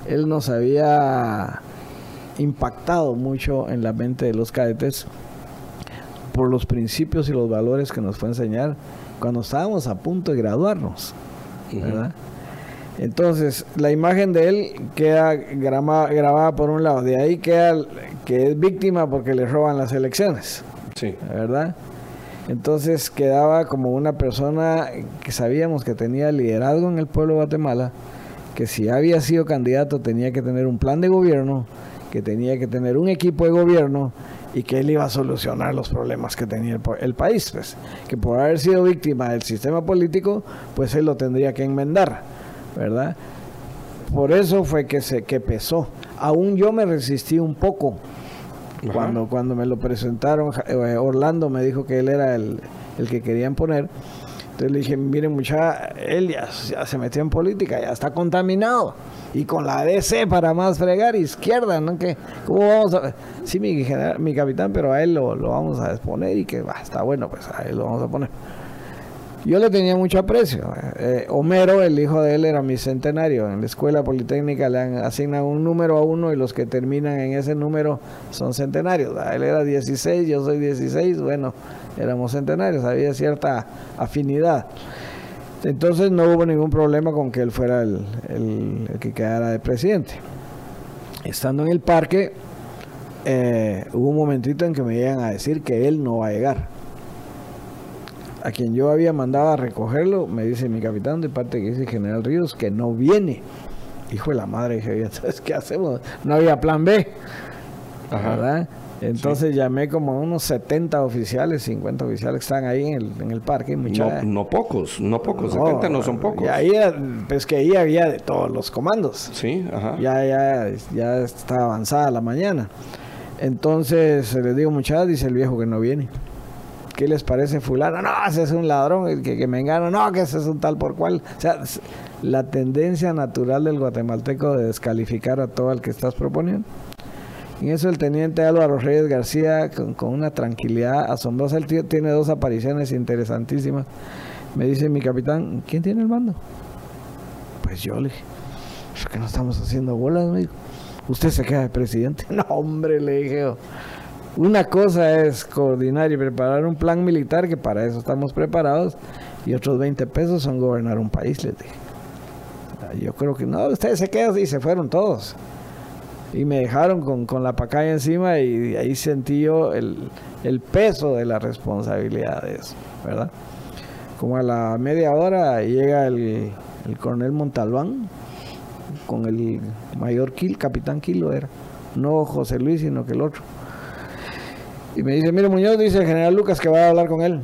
él nos había impactado mucho en la mente de los cadetes por los principios y los valores que nos fue a enseñar cuando estábamos a punto de graduarnos, ¿verdad? Entonces, la imagen de él queda grabada por un lado, de ahí queda que es víctima porque le roban las elecciones, Sí. ¿verdad? Entonces quedaba como una persona que sabíamos que tenía liderazgo en el pueblo de Guatemala, que si había sido candidato tenía que tener un plan de gobierno, que tenía que tener un equipo de gobierno y que él iba a solucionar los problemas que tenía el país, pues, que por haber sido víctima del sistema político, pues él lo tendría que enmendar, ¿verdad? Por eso fue que pesó. Aún yo me resistí un poco cuando me lo presentaron. Orlando me dijo que él era el que querían poner. Entonces le dije, miren muchacha, él ya se metió en política, ya está contaminado. Y con la DC para más fregar, izquierda, ¿no? ¿Cómo vamos a...? Sí, mi capitán, pero a él lo vamos a exponer y que está bueno, pues a él lo vamos a poner. Yo le tenía mucho aprecio. Homero, el hijo de él, era mi centenario. En la escuela politécnica le asignan un número a uno y los que terminan en ese número son centenarios. Él era 16, yo soy 16, bueno, éramos centenarios, había cierta afinidad. Entonces no hubo ningún problema con que él fuera el que quedara de presidente. Estando en el parque, hubo un momentito en que me llegan a decir que él no va a llegar. A quien yo había mandado a recogerlo, me dice mi capitán de parte que dice General Ríos que no viene. Hijo de la madre, dije, ¿entonces qué hacemos? No había plan B, ¿verdad? Entonces llamé como a unos 70 oficiales, 50 oficiales que están ahí en el parque. No pocos, 70 no son pocos. Y ahí, pues que ahí había de todos los comandos. Sí, ajá. Ya está avanzada la mañana. Entonces les digo, muchachos, dice el viejo que no viene. ¿Qué les parece fulano? No, ese es un ladrón, que me engano. No, que ese es un tal por cual. O sea, la tendencia natural del guatemalteco de descalificar a todo el que estás proponiendo. En eso el teniente Álvaro Reyes García, con una tranquilidad asombrosa, el tío tiene 2 apariciones interesantísimas. Me dice mi capitán, ¿quién tiene el mando? Pues yo le dije, ¿es que no estamos haciendo bolas, amigo? ¿Usted se queda de presidente? No, hombre, le dije. Una cosa es coordinar y preparar un plan militar, que para eso estamos preparados, y otros 20 pesos son gobernar un país, les dije. Yo creo que no, ustedes se quedan y se fueron todos. Y me dejaron con la pacaya encima y ahí sentí yo el peso de la responsabilidad de eso, ¿verdad? Como a la media hora llega el coronel Montalbán con el mayor capitán Kilo era, no José Luis, sino que el otro. Y me dice, mire Muñoz, dice el general Lucas que va a hablar con él.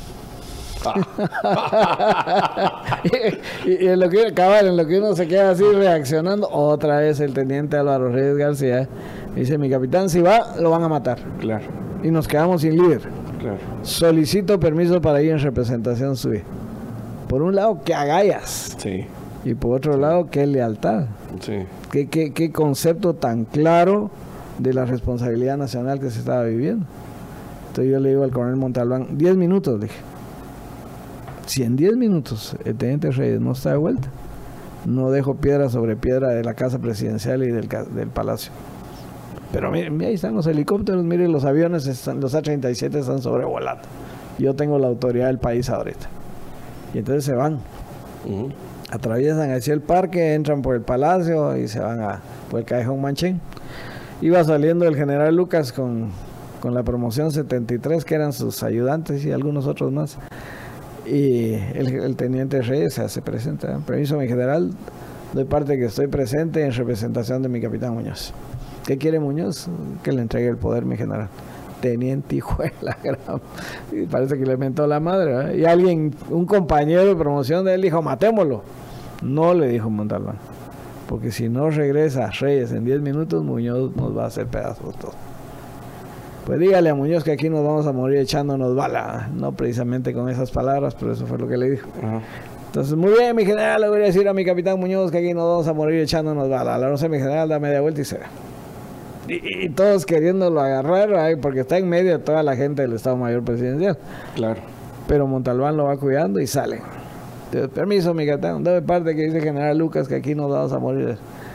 y en lo que uno se queda así reaccionando, otra vez el teniente Álvaro Reyes García me dice, mi capitán, si va, lo van a matar. Claro. Y nos quedamos sin líder. Claro. Solicito permiso para ir en representación suya. Por un lado, qué agallas. Sí. Y por otro lado, qué lealtad. Sí. Qué concepto tan claro de la responsabilidad nacional que se estaba viviendo. Entonces yo le digo al coronel Montalbán, 10 minutos, le dije. Si en 10 minutos el teniente Reyes no está de vuelta, no dejo piedra sobre piedra de la casa presidencial y del palacio. Pero mire, ahí están los helicópteros, mire los aviones, los A-37 están sobrevolando. Yo tengo la autoridad del país ahorita. Y entonces se van. Atraviesan hacia el parque, entran por el palacio y se van por el Callejón Manchén. Iba saliendo el general Lucas con la promoción 73, que eran sus ayudantes y algunos otros más. Y el teniente Reyes se hace presente. Permiso, mi general, doy parte que estoy presente en representación de mi capitán Muñoz. ¿Qué quiere Muñoz? Que le entregue el poder, mi general. Teniente, hijo de la gran... Y parece que le mentó la madre, ¿verdad? Y alguien, un compañero de promoción de él dijo, matémoslo. No, le dijo Montalbán, porque si no regresa Reyes en 10 minutos, Muñoz nos va a hacer pedazos todos. Pues dígale a Muñoz que aquí nos vamos a morir echándonos bala. No precisamente con esas palabras, pero eso fue lo que le dijo. Entonces, muy bien, mi general, le voy a decir a mi capitán Muñoz que aquí nos vamos a morir echándonos bala. No sé, mi general, da media vuelta y se va. Y todos queriéndolo agarrar, porque está en medio de toda la gente del Estado Mayor Presidencial. Claro. Pero Montalbán lo va cuidando y sale. Permiso, mi capitán, dame parte que dice general Lucas que aquí nos vamos a morir.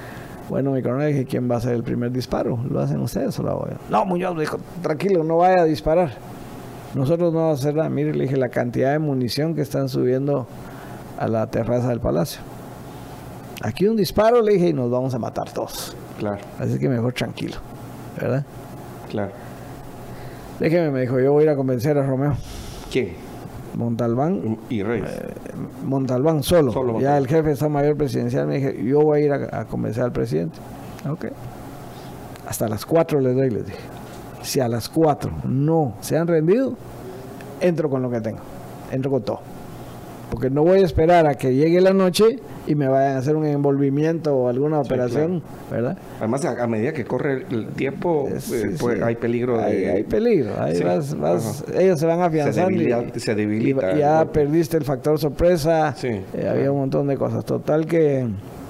Bueno, mi coronel, dije, ¿quién va a hacer el primer disparo? ¿Lo hacen ustedes o lo hago yo? No, Muñoz dijo, tranquilo, no vaya a disparar. Nosotros no vamos a hacer nada. Mire, le dije, la cantidad de munición que están subiendo a la terraza del palacio. Aquí un disparo, le dije, y nos vamos a matar todos. Claro. Así que mejor tranquilo, ¿verdad? Claro. Déjeme, me dijo, yo voy a ir a convencer a Romeo. ¿Quién? Montalbán. Y Reyes. Montalbán solo. Solo ya Montalbán. el jefe de Estado Mayor Presidencial me dije, yo voy a ir a convencer al presidente. Ok. Hasta las 4 les doy, les dije. Si a las 4 no se han rendido, entro con lo que tengo. Entro con todo. Porque no voy a esperar a que llegue la noche y me vayan a hacer un envolvimiento o alguna operación, claro. ¿Verdad? Además, a medida que corre el tiempo, pues, hay peligro de... Hay peligro. Ahí sí. Ellos se van afianzando. Se debilita. Y ya perdiste el factor sorpresa. Sí. Había un montón de cosas. Total que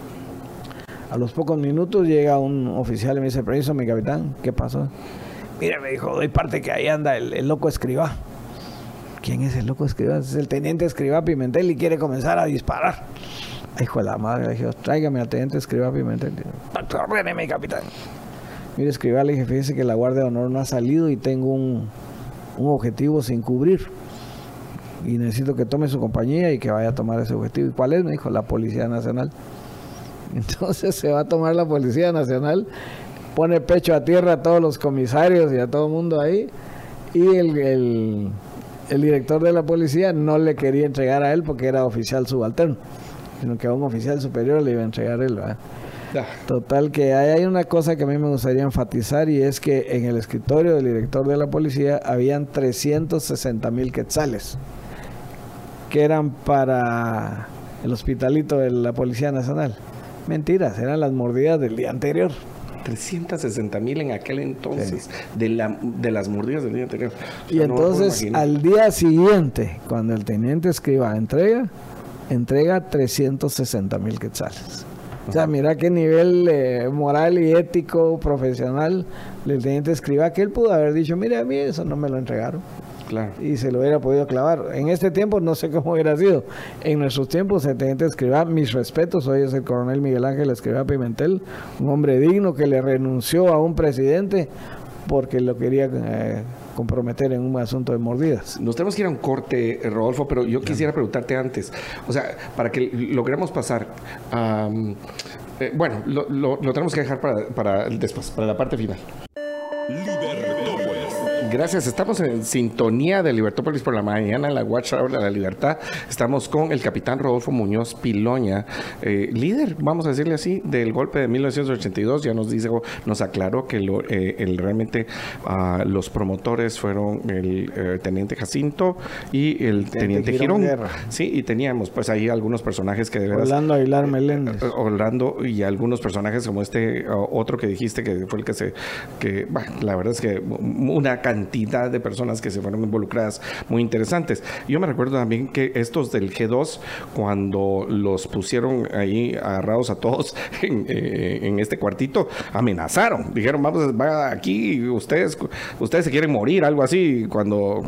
a los pocos minutos llega un oficial y me dice, permiso, mi capitán, ¿qué pasó? Mira, me dijo, doy parte que ahí anda el loco Escrivá. ¿Quién es el loco Escrivá? Es el teniente Escrivá Pimentel y quiere comenzar a disparar. Ay, hijo de la madre, le dije, tráigame al teniente Escrivá Pimentel. Ordene, mi capitán. Mire, Escrivá, le dije, fíjese que la Guardia de Honor no ha salido y tengo un objetivo sin cubrir. Y necesito que tome su compañía y que vaya a tomar ese objetivo. ¿Y cuál es? Me dijo, la Policía Nacional. Entonces se va a tomar la Policía Nacional, pone pecho a tierra a todos los comisarios y a todo el mundo ahí. Y el director de la policía no le quería entregar a él porque era oficial subalterno, sino que a un oficial superior le iba a entregar él, ¿verdad? Total que hay una cosa que a mí me gustaría enfatizar, y es que en el escritorio del director de la policía habían 360,000 quetzales que eran para el hospitalito de la Policía Nacional. Mentiras, eran las mordidas del día anterior. 360,000 en aquel entonces, sí. de las mordidas del día anterior. Y no entonces al día siguiente, cuando el teniente Escrivá entrega 360,000 quetzales. O sea, mira qué nivel moral y ético, profesional del teniente Escrivá, que él pudo haber dicho, mira, a mí eso no me lo entregaron. Claro. Y se lo hubiera podido clavar. En este tiempo no sé cómo hubiera sido. En nuestros tiempos el teniente Escrivá, mis respetos, hoy es el coronel Miguel Ángel Escrivá Pimentel, un hombre digno que le renunció a un presidente porque lo quería comprometer en un asunto de mordidas. Nos tenemos que ir a un corte, Rodolfo, pero yo quisiera preguntarte antes, o sea, para que logremos pasar bueno, lo tenemos que dejar para después, para la parte final. Gracias, estamos en sintonía de Libertópolis por la mañana, en la Watch Hour de la Libertad. Estamos con el capitán Rodolfo Muñoz Piloña, líder, vamos a decirle así, del golpe de 1982. Ya nos aclaró que realmente los promotores fueron el teniente Jacinto y el teniente Girón. Sí, y teníamos pues ahí algunos personajes que de verdad... Orlando Aguilar Meléndez. Orlando y algunos personajes como este otro que dijiste que fue el que bueno, la verdad es que una cantidad de personas que se fueron involucradas muy interesantes. Yo me recuerdo también que estos del G2, cuando los pusieron ahí agarrados a todos en este cuartito, amenazaron, dijeron, vamos aquí, ustedes se quieren morir, algo así, cuando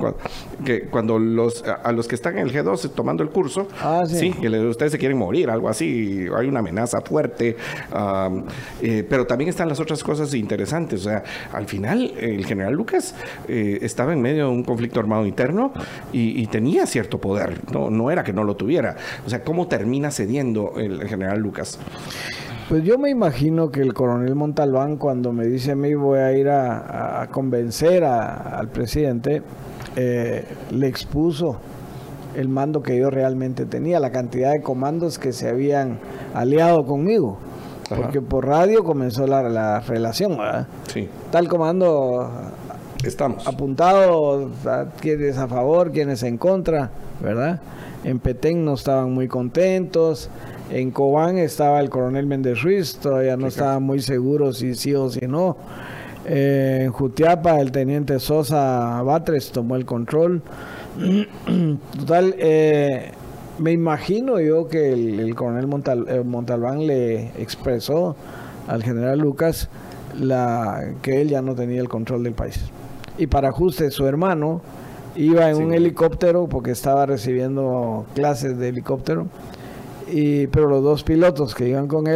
a los que están en el G2 tomando el curso, sí, que ustedes se quieren morir, algo así, hay una amenaza fuerte, pero también están las otras cosas interesantes. O sea, al final el general Lucas estaba en medio de un conflicto armado interno y tenía cierto poder, no era que no lo tuviera. O sea, ¿cómo termina cediendo el general Lucas? Pues yo me imagino que el coronel Montalbán, cuando me dice a mí voy a ir a convencer al presidente, le expuso el mando que yo realmente tenía, la cantidad de comandos que se habían aliado conmigo. Ajá. Porque por radio comenzó la relación, ¿verdad? Sí. Tal comando... Estamos apuntados, quienes a favor, quienes en contra, ¿verdad? En Petén no estaban muy contentos, en Cobán estaba el coronel Méndez Ruiz, todavía no estaban muy seguros si sí o si no. En Jutiapa el teniente Sosa Batres tomó el control. Total, me imagino yo que el coronel Montalbán le expresó al general Lucas que él ya no tenía el control del país. Y para ajuste, su hermano iba en un helicóptero porque estaba recibiendo clases de helicóptero, pero los dos pilotos que iban con él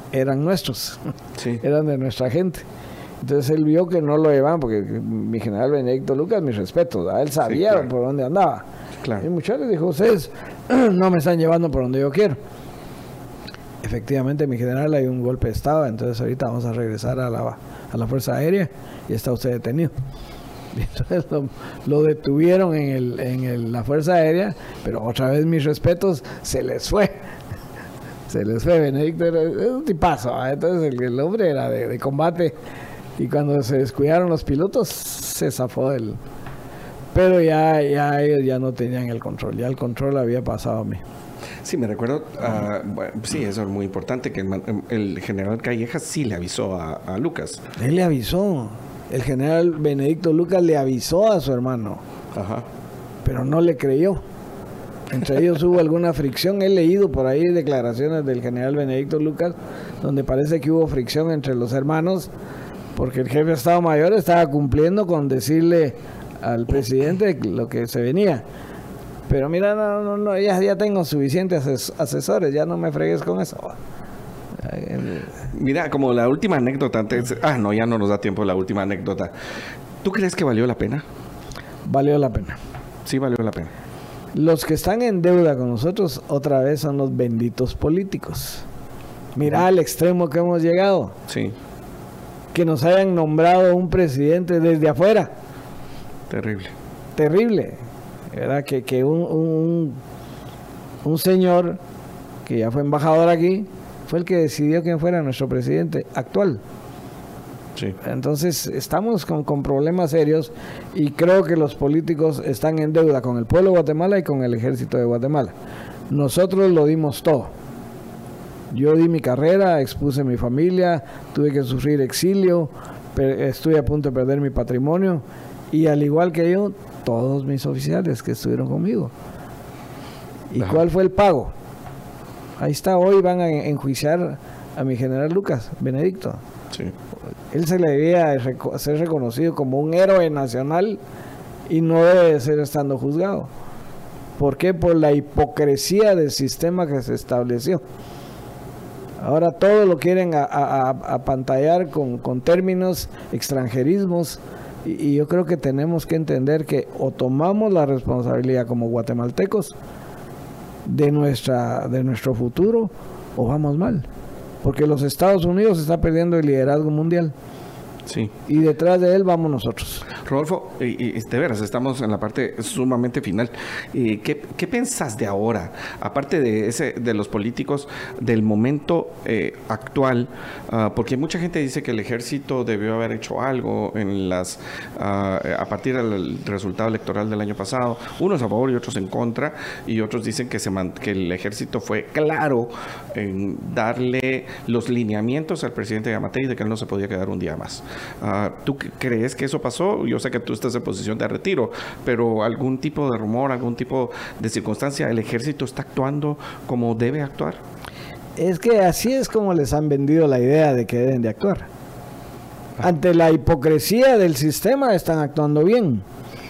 eran nuestros, Sí. eran de nuestra gente. Entonces él vio que no lo llevaban, porque mi general Benedicto Lucas, mis respetos, él sabía, sí, claro, por dónde andaba. Claro. Y muchos les dijo, ustedes no me están llevando por donde yo quiero. Efectivamente, mi general, hay un golpe de estado, entonces ahorita vamos a regresar a la Fuerza Aérea y está usted detenido. Y entonces lo detuvieron en la Fuerza Aérea, pero otra vez mis respetos, se les fue. Se les fue. Benedicto era un tipazo, ¿eh? Entonces el hombre era de combate, y cuando se descuidaron los pilotos se zafó del... Pero ya ellos ya no tenían el control, ya el control había pasado a mí. Sí, me recuerdo, bueno, sí, eso es muy importante, que el general Callejas sí le avisó a Lucas. Él le avisó, el general Benedicto Lucas le avisó a su hermano. Ajá. Pero no le creyó. Entre ellos hubo alguna fricción. He leído por ahí declaraciones del general Benedicto Lucas donde parece que hubo fricción entre los hermanos, porque el jefe de Estado Mayor estaba cumpliendo con decirle al presidente lo que se venía. Pero mira, no, ya tengo suficientes asesores, ya no me fregues con eso. Mira, como la última anécdota antes... no, ya no nos da tiempo la última anécdota. ¿Tú crees que valió la pena? Valió la pena. Sí, valió la pena. Los que están en deuda con nosotros otra vez son los benditos políticos. Mira al extremo que hemos llegado. Sí. Que nos hayan nombrado un presidente desde afuera. Terrible. Terrible. ¿Verdad? Que un señor que ya fue embajador aquí fue el que decidió quién fuera nuestro presidente actual. Sí. Entonces estamos con problemas serios, y creo que los políticos están en deuda con el pueblo de Guatemala y con el ejército de Guatemala. Nosotros lo dimos todo. Yo di mi carrera, expuse mi familia, tuve que sufrir exilio, estuve a punto de perder mi patrimonio, y al igual que yo, todos mis oficiales que estuvieron conmigo. ¿Y cuál fue el pago? Ahí está, hoy van a enjuiciar a mi general Lucas Benedicto. Sí. Él se le debía ser reconocido como un héroe nacional y no debe ser estando juzgado. ¿Por qué? Por la hipocresía del sistema que se estableció. Ahora todo lo quieren apantallar con términos, extranjerismos, y yo creo que tenemos que entender que o tomamos la responsabilidad como guatemaltecos de nuestro futuro, o vamos mal. Porque los Estados Unidos está perdiendo el liderazgo mundial. Sí. Y detrás de él vamos nosotros. Rodolfo, de veras, estamos en la parte sumamente final. ¿Qué pensás de ahora? Aparte de los políticos, del momento actual, porque mucha gente dice que el ejército debió haber hecho algo a partir del resultado electoral del año pasado. Unos a favor y otros en contra, y otros dicen que el ejército fue claro en darle los lineamientos al presidente Yamatei de que él no se podía quedar un día más. ¿Tú crees que eso pasó? Yo sé que tú estás en posición de retiro, pero algún tipo de rumor, algún tipo de circunstancia, ¿el ejército está actuando como debe actuar? Es que así es como les han vendido la idea de que deben de actuar. Ante la hipocresía del sistema están actuando bien.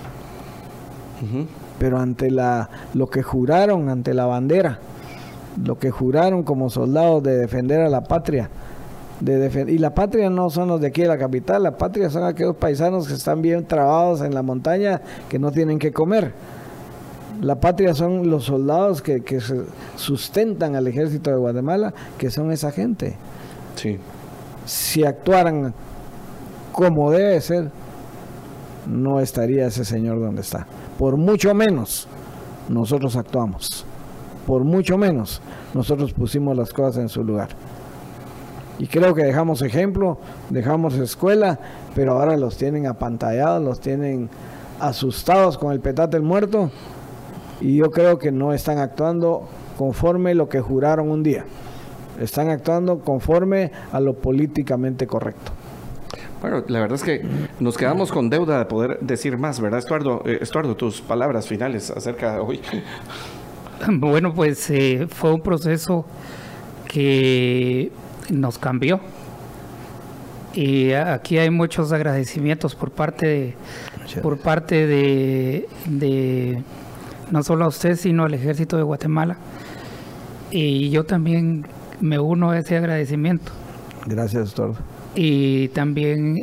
Pero ante lo que juraron, ante la bandera, lo que juraron como soldados de defender a la patria, y la patria no son los de aquí de la capital, la patria son aquellos paisanos que están bien trabados en la montaña, que no tienen que comer. La patria son los soldados que sustentan al ejército de Guatemala, que son esa gente. Sí. Si actuaran como debe ser, no estaría ese señor donde está. Por mucho menos nosotros actuamos, por mucho menos nosotros pusimos las cosas en su lugar. Y creo que dejamos ejemplo, dejamos escuela, pero ahora los tienen apantallados, los tienen asustados con el petate del muerto, y yo creo que no están actuando conforme lo que juraron un día. Están actuando conforme a lo políticamente correcto. Bueno, la verdad es que nos quedamos con deuda de poder decir más, ¿verdad, Estuardo? Estuardo, tus palabras finales acerca de hoy. Bueno, pues fue un proceso que nos cambió, y aquí hay muchos agradecimientos por parte de no solo a usted, sino al ejército de Guatemala. Y yo también me uno a ese agradecimiento. Gracias, Estuardo. Y también,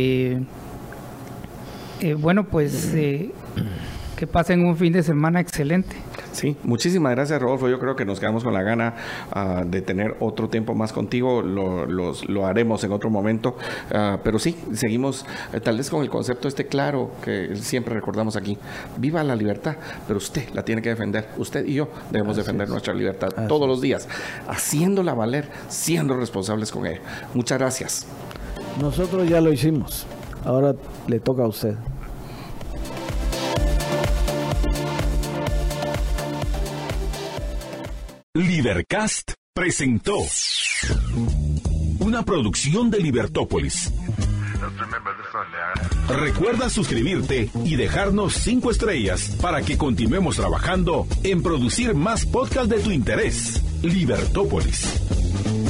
bueno, pues que pasen un fin de semana excelente. Sí, muchísimas gracias, Rodolfo. Yo creo que nos quedamos con la gana de tener otro tiempo más contigo. Lo haremos en otro momento. Pero sí, seguimos tal vez con el concepto claro que siempre recordamos aquí. Viva la libertad, pero usted la tiene que defender. Usted y yo debemos defender nuestra libertad todos los días, haciéndola valer, siendo responsables con ella. Muchas gracias. Nosotros ya lo hicimos. Ahora le toca a usted. Libercast presentó una producción de Libertópolis. Recuerda suscribirte y dejarnos 5 estrellas para que continuemos trabajando en producir más podcasts de tu interés. Libertópolis.